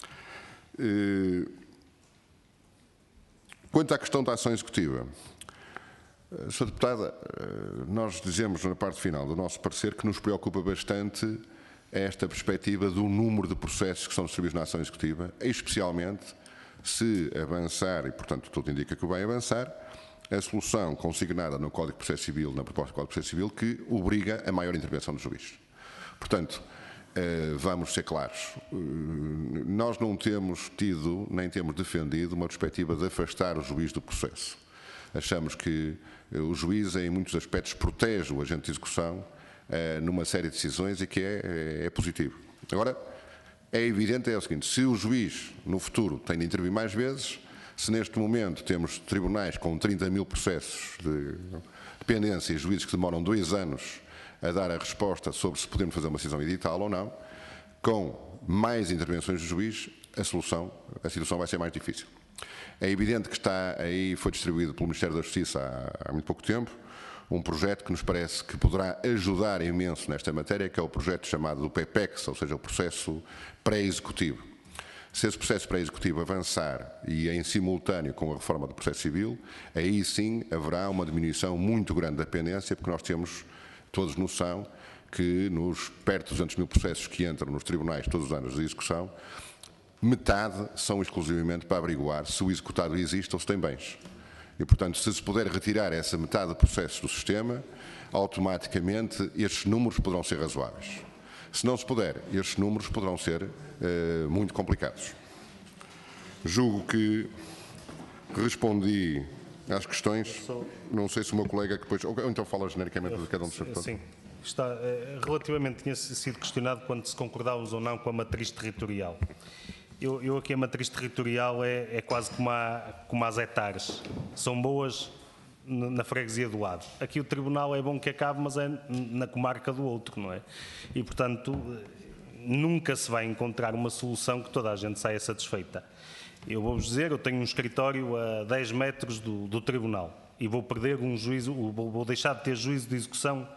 Quanto à questão da ação executiva, Sra. Deputada, nós dizemos na parte final do nosso parecer que nos preocupa bastante esta perspectiva do número de processos que são distribuídos na ação executiva, especialmente se avançar, e portanto tudo indica que vai avançar, a solução consignada no Código de Processo Civil, na proposta do Código de Processo Civil, que obriga a maior intervenção do juiz. Portanto, vamos ser claros, nós não temos tido, nem temos defendido uma perspectiva de afastar o juiz do processo. Achamos que o juiz, em muitos aspectos, protege o agente de execução numa série de decisões e que é positivo. Agora, é evidente o seguinte, se o juiz, no futuro, tem de intervir mais vezes, se neste momento temos tribunais com 30 mil processos de pendência e juízes que demoram 2 anos a dar a resposta sobre se podemos fazer uma decisão edital ou não, com mais intervenções do juiz, a situação vai ser mais difícil. É evidente que foi distribuído pelo Ministério da Justiça há muito pouco tempo, um projeto que nos parece que poderá ajudar imenso nesta matéria, que é o projeto chamado do PPEX, ou seja, o processo pré-executivo. Se esse processo pré-executivo avançar e em simultâneo com a reforma do processo civil, aí sim haverá uma diminuição muito grande da pendência, porque nós temos todos noção que nos perto de 200 mil processos que entram nos tribunais todos os anos de execução, metade são exclusivamente para averiguar se o executado existe ou se tem bens. E, portanto, se puder retirar essa metade de processos do sistema, automaticamente estes números poderão ser razoáveis. Se não se puder, estes números poderão ser muito complicados. Julgo que respondi às questões. Não sei se o meu colega que depois... Ou então fala genericamente de cada um dos setores. Sim. Relativamente tinha sido questionado quando se concordávamos ou não com a matriz territorial. Eu aqui a matriz territorial é quase como as hectares. São boas na freguesia do lado. Aqui o tribunal é bom que acabe, mas é na comarca do outro, não é? E, portanto, nunca se vai encontrar uma solução que toda a gente saia satisfeita. Eu vou-vos dizer, eu tenho um escritório a 10 metros do tribunal e vou perder um juízo, vou deixar de ter juízo de execução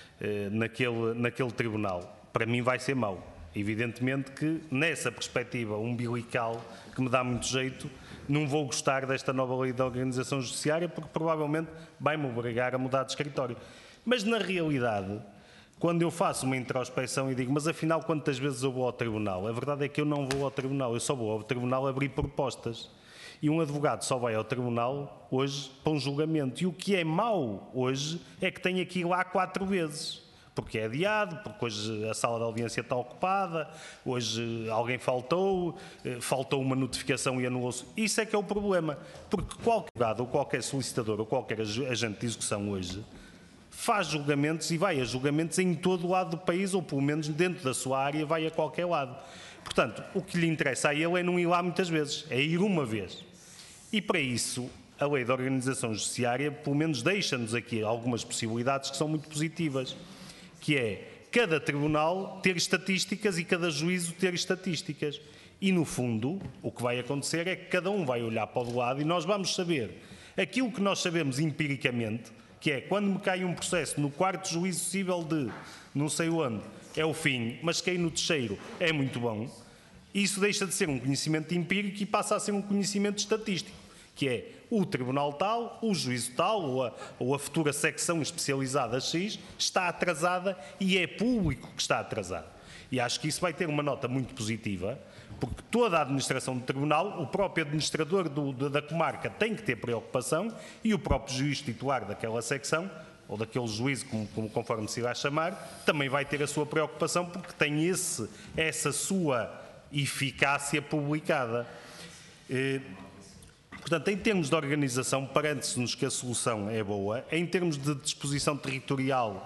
naquele tribunal. Para mim vai ser mau. Evidentemente que, nessa perspectiva umbilical, que me dá muito jeito, não vou gostar desta nova lei de organização judiciária, porque provavelmente vai-me obrigar a mudar de escritório. Mas, na realidade, quando eu faço uma introspecção e digo, mas afinal quantas vezes eu vou ao tribunal? A verdade é que eu não vou ao tribunal, eu só vou ao tribunal abrir propostas. E um advogado só vai ao tribunal hoje para um julgamento. E o que é mau hoje é que tem que ir lá 4 vezes. Porque é adiado, porque hoje a sala de audiência está ocupada, hoje alguém faltou uma notificação e anulou-se. Isso é que é o problema, porque qualquer advogado ou qualquer solicitador ou qualquer agente de execução hoje faz julgamentos e vai a julgamentos em todo o lado do país, ou pelo menos dentro da sua área vai a qualquer lado. Portanto, o que lhe interessa a ele é não ir lá muitas vezes, é ir uma vez. E para isso, a lei da organização judiciária, pelo menos deixa-nos aqui algumas possibilidades que são muito positivas, que é cada tribunal ter estatísticas e cada juízo ter estatísticas. E, no fundo, o que vai acontecer é que cada um vai olhar para o lado e nós vamos saber aquilo que nós sabemos empiricamente, que é quando me cai um processo no 4º juízo civil de não sei onde, é o fim, mas se cair no 3º é muito bom. Isso deixa de ser um conhecimento empírico e passa a ser um conhecimento estatístico, que é o tribunal tal, o juízo tal ou a futura secção especializada X está atrasada e é público que está atrasado. E acho que isso vai ter uma nota muito positiva, porque toda a administração do tribunal, o próprio administrador da comarca tem que ter preocupação e o próprio juiz titular daquela secção, ou daquele juízo, conforme se irá chamar, também vai ter a sua preocupação porque tem essa sua eficácia publicada. Portanto, em termos de organização, parece-nos que a solução é boa. Em termos de disposição territorial,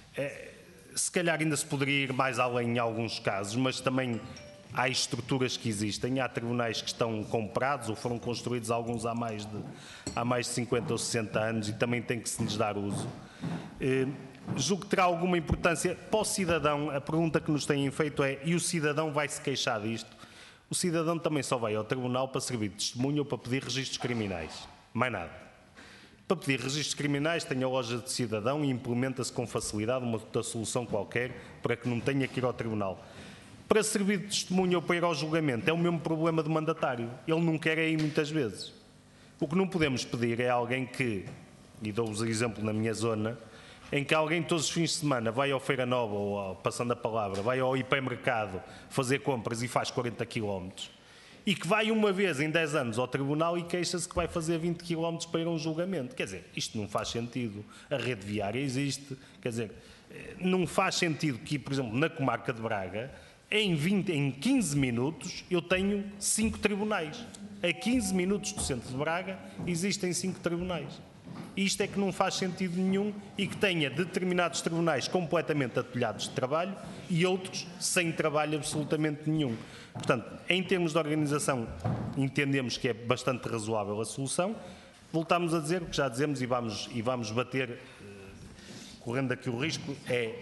se calhar ainda se poderia ir mais além em alguns casos, mas também há estruturas que existem, há tribunais que estão comprados ou foram construídos alguns há mais de 50 ou 60 anos e também tem que se lhes dar uso. Julgo que terá alguma importância para o cidadão. A pergunta que nos têm feito é: e o cidadão vai se queixar disto? O cidadão também só vai ao tribunal para servir de testemunho ou para pedir registros criminais. Mais nada. Para pedir registros criminais tem a loja de cidadão e implementa-se com facilidade uma solução qualquer para que não tenha que ir ao tribunal. Para servir de testemunho ou para ir ao julgamento é o mesmo problema do mandatário. Ele não quer ir muitas vezes. O que não podemos pedir é alguém que, e dou-vos exemplo na minha zona, em que alguém todos os fins de semana vai ao Feira Nova, ou passando a palavra, vai ao hipermercado fazer compras e faz 40 km, e que vai uma vez em 10 anos ao tribunal e queixa-se que vai fazer 20 km para ir a um julgamento. Quer dizer, isto não faz sentido. A rede viária existe. Quer dizer, não faz sentido que, por exemplo, na comarca de Braga, em 15 minutos eu tenho 5 tribunais. A 15 minutos do centro de Braga existem 5 tribunais. Isto é que não faz sentido nenhum e que tenha determinados tribunais completamente atolhados de trabalho e outros sem trabalho absolutamente nenhum. Portanto, em termos de organização, entendemos que é bastante razoável a solução. Voltamos a dizer o que já dizemos e vamos bater, correndo aqui o risco,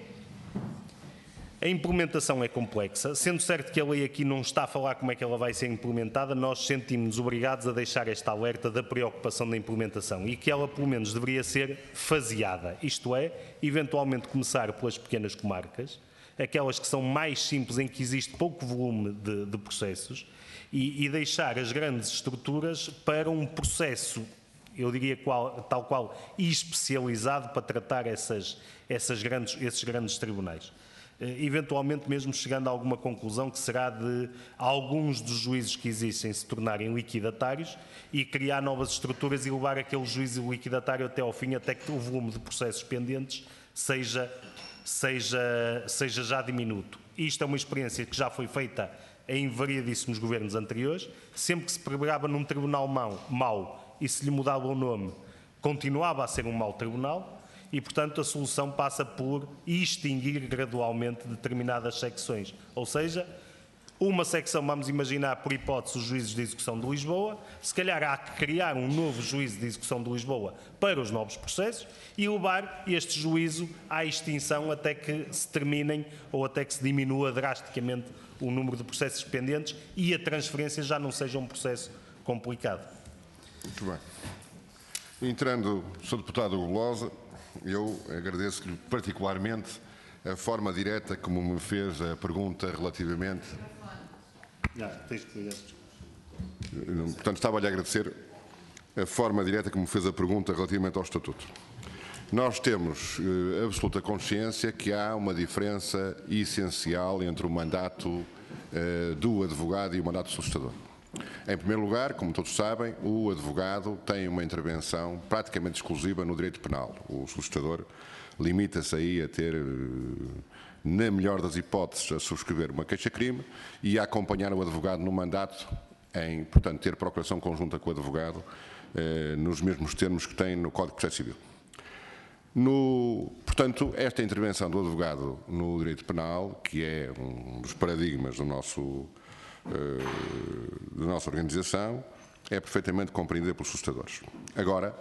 a implementação é complexa. Sendo certo que a lei aqui não está a falar como é que ela vai ser implementada, nós sentimos-nos obrigados a deixar esta alerta da preocupação da implementação e que ela, pelo menos, deveria ser faseada. Isto é, eventualmente começar pelas pequenas comarcas, aquelas que são mais simples, em que existe pouco volume de processos, e deixar as grandes estruturas para um processo, eu diria tal qual, especializado para tratar esses grandes tribunais. Eventualmente mesmo chegando a alguma conclusão que será de alguns dos juízes que existem se tornarem liquidatários e criar novas estruturas e levar aquele juízo liquidatário até ao fim, até que o volume de processos pendentes seja já diminuto. Isto é uma experiência que já foi feita em variadíssimos governos anteriores. Sempre que se pregava num tribunal mau e se lhe mudava o nome, continuava a ser um mau tribunal. E, portanto, a solução passa por extinguir gradualmente determinadas secções. Ou seja, uma secção, vamos imaginar, por hipótese, os juízes de execução de Lisboa, se calhar há que criar um novo juízo de execução de Lisboa para os novos processos e levar este juízo à extinção até que se terminem ou até que se diminua drasticamente o número de processos pendentes e a transferência já não seja um processo complicado. Muito bem. Entrando, Sr. Deputado Golosa, eu agradeço-lhe particularmente a forma direta como me fez a pergunta relativamente... Portanto, estava-lhe a agradecer a forma direta como me fez a pergunta relativamente ao Estatuto. Nós temos absoluta consciência que há uma diferença essencial entre o mandato do advogado e o mandato do solicitador. Em primeiro lugar, como todos sabem, o advogado tem uma intervenção praticamente exclusiva no direito penal. O solicitador limita-se aí a ter, na melhor das hipóteses, a subscrever uma queixa-crime e a acompanhar o advogado no mandato, portanto, ter procuração conjunta com o advogado nos mesmos termos que tem no Código de Processo Civil. Portanto, esta intervenção do advogado no direito penal, que é um dos paradigmas da nossa organização, é perfeitamente compreendida pelos solicitadores. Agora,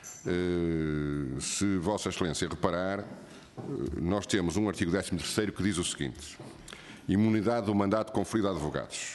se Vossa Excelência reparar, nós temos um artigo 13º que diz o seguinte: imunidade do mandato conferido a advogados.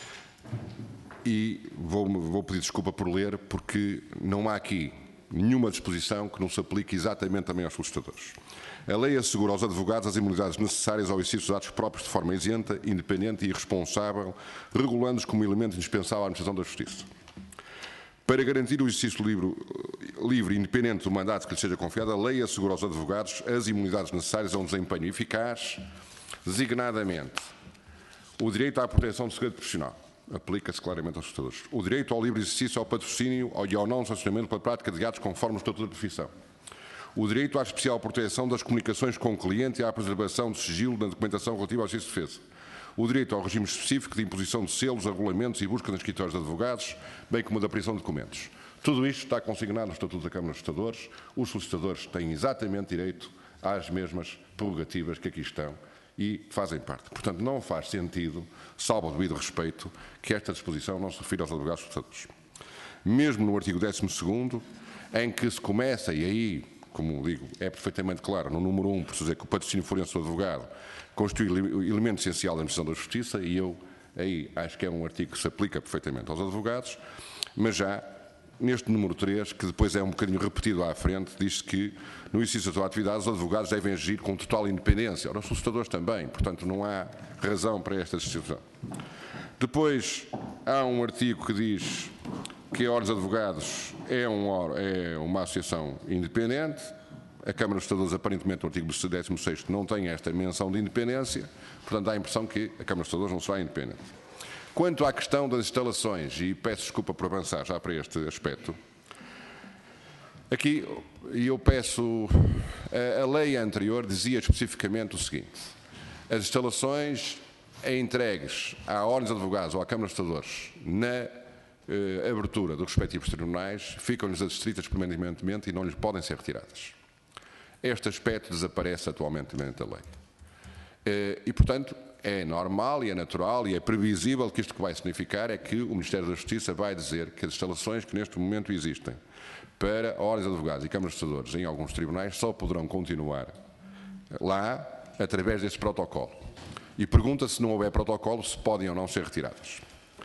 E vou pedir desculpa por ler, porque não há aqui nenhuma disposição que não se aplique exatamente também aos solicitadores. A lei assegura aos advogados as imunidades necessárias ao exercício dos atos próprios de forma isenta, independente e responsável, regulando-os como elemento indispensável à administração da justiça. Para garantir o exercício livre e independente do mandato que lhes seja confiado, a lei assegura aos advogados as imunidades necessárias a um desempenho eficaz, designadamente o direito à proteção do segredo profissional, aplica-se claramente aos solicitadores, o direito ao livre exercício, ao patrocínio e ao não sancionamento pela prática de atos conforme o Estatuto da Profissão, o direito à especial proteção das comunicações com o cliente e à preservação do sigilo da documentação relativa ao exercício de defesa, o direito ao regime específico de imposição de selos, regulamentos e busca nos escritórios de advogados, bem como da apreensão de documentos. Tudo isto está consignado no Estatuto da Câmara dos Solicitadores. Os solicitadores têm exatamente direito às mesmas prerrogativas que aqui estão e fazem parte. Portanto, não faz sentido, salvo o devido respeito, que esta disposição não se refira aos advogados solicitadores. Mesmo no artigo 12º, em que se começa, e aí, como digo, é perfeitamente claro, no número 1, por dizer que o patrocínio forense do advogado constitui elemento essencial da administração da justiça, e eu aí acho que é um artigo que se aplica perfeitamente aos advogados, mas já neste número 3, que depois é um bocadinho repetido à frente, diz-se que no exercício da sua atividade os advogados devem agir com total independência. Ora, os solicitadores também, portanto não há razão para esta distinção. Depois há um artigo que diz que a Ordem dos Advogados é uma associação independente. A Câmara dos Solicitadores, aparentemente, no artigo 16º, não tem esta menção de independência, portanto dá a impressão que a Câmara dos Solicitadores não será independente. Quanto à questão das instalações, e peço desculpa por avançar já para este aspecto, aqui eu peço, a lei anterior dizia especificamente o seguinte: as instalações entregues à Ordem dos Advogados ou à Câmara dos Solicitadores na abertura dos respectivos tribunais ficam-lhes adstritas permanentemente e não lhes podem ser retiradas. Este aspecto desaparece atualmente da lei. E, portanto, é normal e é natural e é previsível que isto que vai significar é que o Ministério da Justiça vai dizer que as instalações que neste momento existem para ordens de advogados e câmaras de solicitadores em alguns tribunais só poderão continuar lá através deste protocolo. E pergunta se não houver protocolo se podem ou não ser retiradas.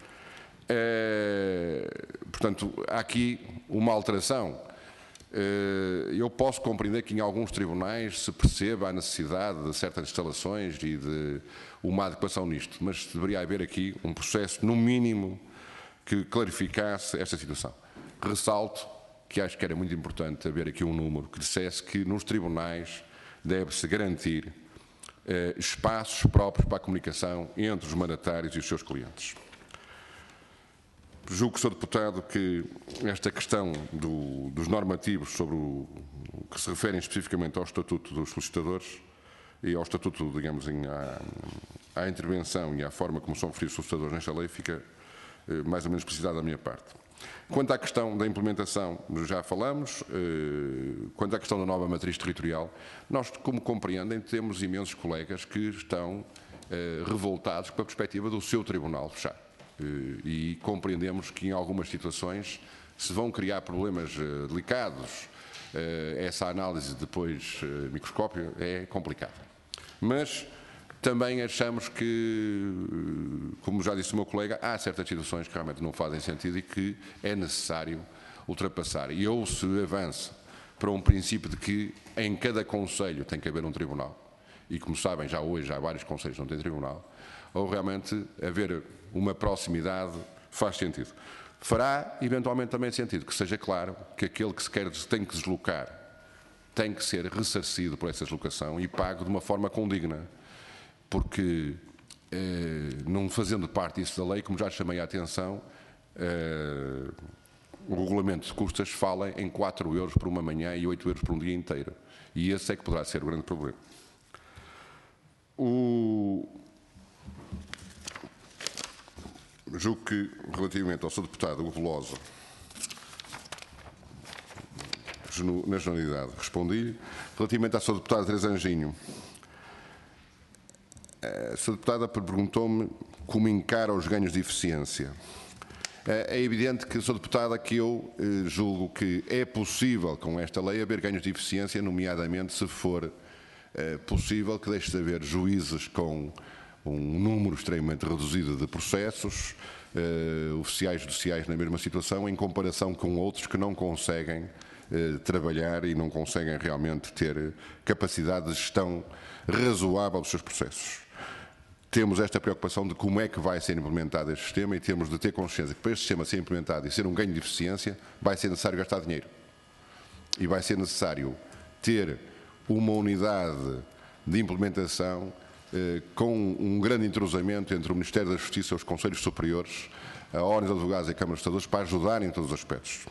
Portanto, há aqui uma alteração. Eu posso compreender que em alguns tribunais se perceba a necessidade de certas instalações e de uma adequação nisto, mas deveria haver aqui um processo, no mínimo, que clarificasse esta situação. Ressalto que acho que era muito importante haver aqui um número que dissesse que nos tribunais deve-se garantir espaços próprios para a comunicação entre os mandatários e os seus clientes. Julgo, Sr. Deputado, que esta questão dos normativos sobre o que se referem especificamente ao Estatuto dos Solicitadores e ao Estatuto, digamos, à intervenção e à forma como são referidos os solicitadores nesta lei fica mais ou menos precisada da minha parte. Quanto à questão da implementação, já falamos. Quanto à questão da nova matriz territorial, nós, como compreendem, temos imensos colegas que estão revoltados com a perspectiva do seu tribunal fechar. E compreendemos que em algumas situações se vão criar problemas delicados. Essa análise depois microscópio é complicada. Mas também achamos que, como já disse o meu colega, há certas situações que realmente não fazem sentido e que é necessário ultrapassar. E ou se avança para um princípio de que em cada concelho tem que haver um tribunal, e como sabem, já hoje há vários concelhos que não têm tribunal, ou realmente haver uma proximidade faz sentido. Fará, eventualmente, também sentido que seja claro que aquele que se tem que deslocar tem que ser ressarcido por essa deslocação e pago de uma forma condigna, porque, não fazendo parte disso da lei, como já chamei a atenção, o regulamento de custas fala em 4 euros por uma manhã e 8 euros por um dia inteiro. E esse é que poderá ser o grande problema. Julgo que, relativamente ao Sr. Deputado Hugo Velosa, na generalidade, respondi-lhe. Relativamente à Sra. Deputada Teresa Anjinho, a Sra. Deputada perguntou-me como encara os ganhos de eficiência. É evidente que, Sr. Deputada, que eu julgo que é possível, com esta lei, haver ganhos de eficiência, nomeadamente se for possível que deixe de haver juízes com um número extremamente reduzido de processos, oficiais judiciais na mesma situação, em comparação com outros que não conseguem trabalhar e não conseguem realmente ter capacidade de gestão razoável dos seus processos. Temos esta preocupação de como é que vai ser implementado este sistema e temos de ter consciência que para este sistema ser implementado e ser um ganho de eficiência vai ser necessário gastar dinheiro. E vai ser necessário ter uma unidade de implementação com um grande entrosamento entre o Ministério da Justiça, os Conselhos Superiores, a Ordem dos Advogados e a Câmara dos Estadores para ajudarem em todos os aspectos.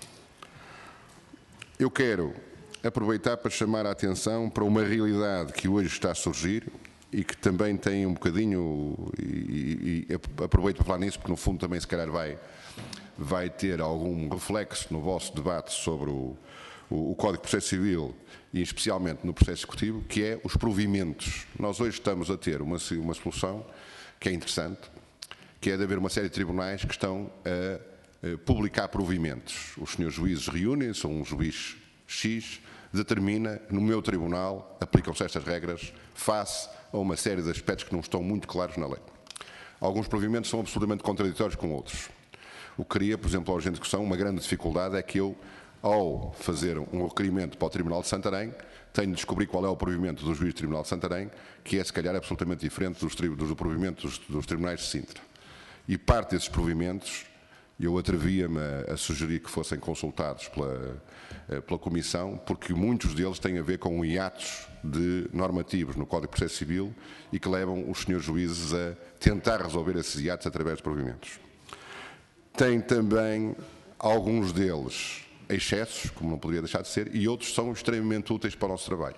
Eu quero aproveitar para chamar a atenção para uma realidade que hoje está a surgir e que também tem um bocadinho, e aproveito para falar nisso, porque no fundo também se calhar vai ter algum reflexo no vosso debate sobre o Código de Processo Civil e especialmente no processo executivo, que é os provimentos. Nós hoje estamos a ter uma solução que é interessante, que é de haver uma série de tribunais que estão a publicar provimentos. Os senhores juízes reúnem-se, um juiz X determina, no meu tribunal, aplicam-se estas regras face a uma série de aspectos que não estão muito claros na lei. Alguns provimentos são absolutamente contraditórios com outros. O que cria, por exemplo, a urgente discussão, uma grande dificuldade é que eu, ao fazer um requerimento para o Tribunal de Santarém, tenho de descobrir qual é o provimento do juiz do Tribunal de Santarém, que é, se calhar, absolutamente diferente dos provimentos dos tribunais de Sintra. E parte desses provimentos, eu atrevia-me a sugerir que fossem consultados pela Comissão, porque muitos deles têm a ver com hiatos normativos no Código de Processo Civil e que levam os senhores juízes a tentar resolver esses hiatos através de provimentos. Tem também alguns deles excessos, como não poderia deixar de ser, e outros são extremamente úteis para o nosso trabalho.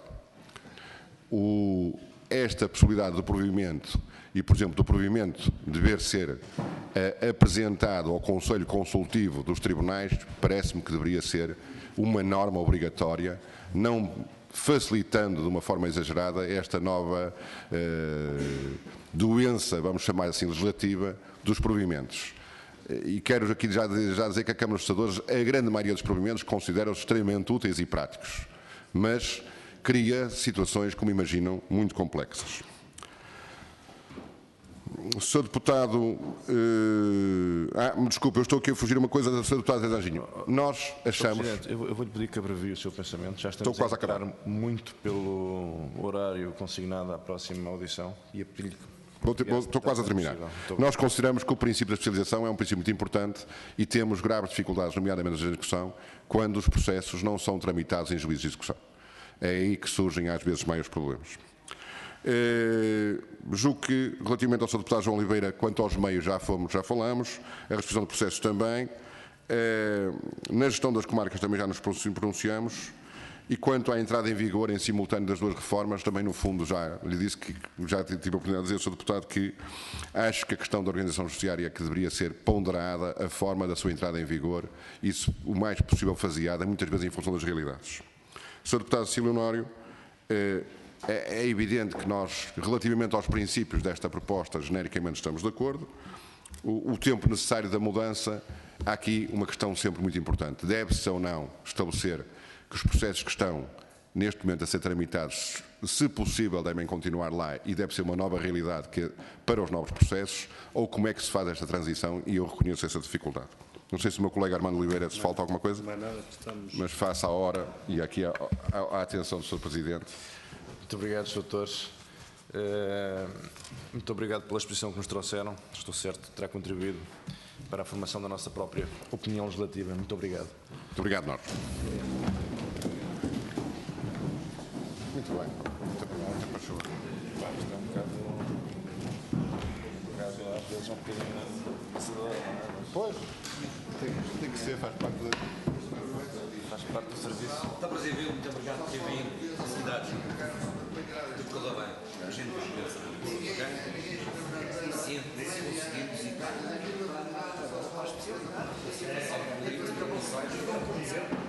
Esta possibilidade do provimento e, por exemplo, do provimento dever ser apresentado ao Conselho Consultivo dos Tribunais, parece-me que deveria ser uma norma obrigatória, não facilitando de uma forma exagerada esta nova doença, vamos chamar assim, legislativa, dos provimentos. E quero aqui já dizer que a Câmara dos Estadores, a grande maioria dos provimentos, considera-os extremamente úteis e práticos, mas cria situações, como imaginam, muito complexas. Sr. Deputado, desculpe, eu estou aqui a fugir uma coisa do Sr. Deputado Zé Anjinho. Nós achamos... Eu vou-lhe pedir que abrevie o seu pensamento. Já Estou quase a acabar. Muito pelo horário consignado à próxima audição e a pedir-lhe que... Estou quase a terminar. Nós consideramos que o princípio da especialização é um princípio muito importante e temos graves dificuldades, nomeadamente na execução, quando os processos não são tramitados em juízes de execução. É aí que surgem às vezes maiores problemas. Julgo que, relativamente ao Sr. Deputado João Oliveira, quanto aos meios já falamos, a restituição de processos também, na gestão das comarcas também já nos pronunciamos, e quanto à entrada em vigor em simultâneo das duas reformas, também no fundo já lhe disse que já tive a oportunidade de dizer ao Sr. Deputado que acho que a questão da organização judiciária que deveria ser ponderada a forma da sua entrada em vigor, isso o mais possível faseada, muitas vezes em função das realidades. Sr. Deputado Cecílio Honório, é evidente que nós, relativamente aos princípios desta proposta, genericamente estamos de acordo. O tempo necessário da mudança, há aqui uma questão sempre muito importante. Deve-se ou não estabelecer que os processos que estão neste momento a ser tramitados, se possível, devem continuar lá e deve ser uma nova realidade para os novos processos, ou como é que se faz esta transição, e eu reconheço essa dificuldade. Não sei se o meu colega Armando Oliveira se falta alguma coisa, mas faça a hora e aqui a atenção do Sr. Presidente. Muito obrigado, Sr. Doutores. Muito obrigado pela exposição que nos trouxeram. Estou certo que terá contribuído para a formação da nossa própria opinião legislativa. Muito obrigado. Muito obrigado, Norte. Muito bem. Muito obrigado. Por favor. Isto é um bocado, às vezes, um bocadinho passador, não é? Pois, tem que ser, faz parte do serviço. Está prazer em vê-lo, muito obrigado por ter vindo. Felicidades. Tudo correu bem. A gente vai pensar. Ok? Eficiente, conseguimos e para a especialidade.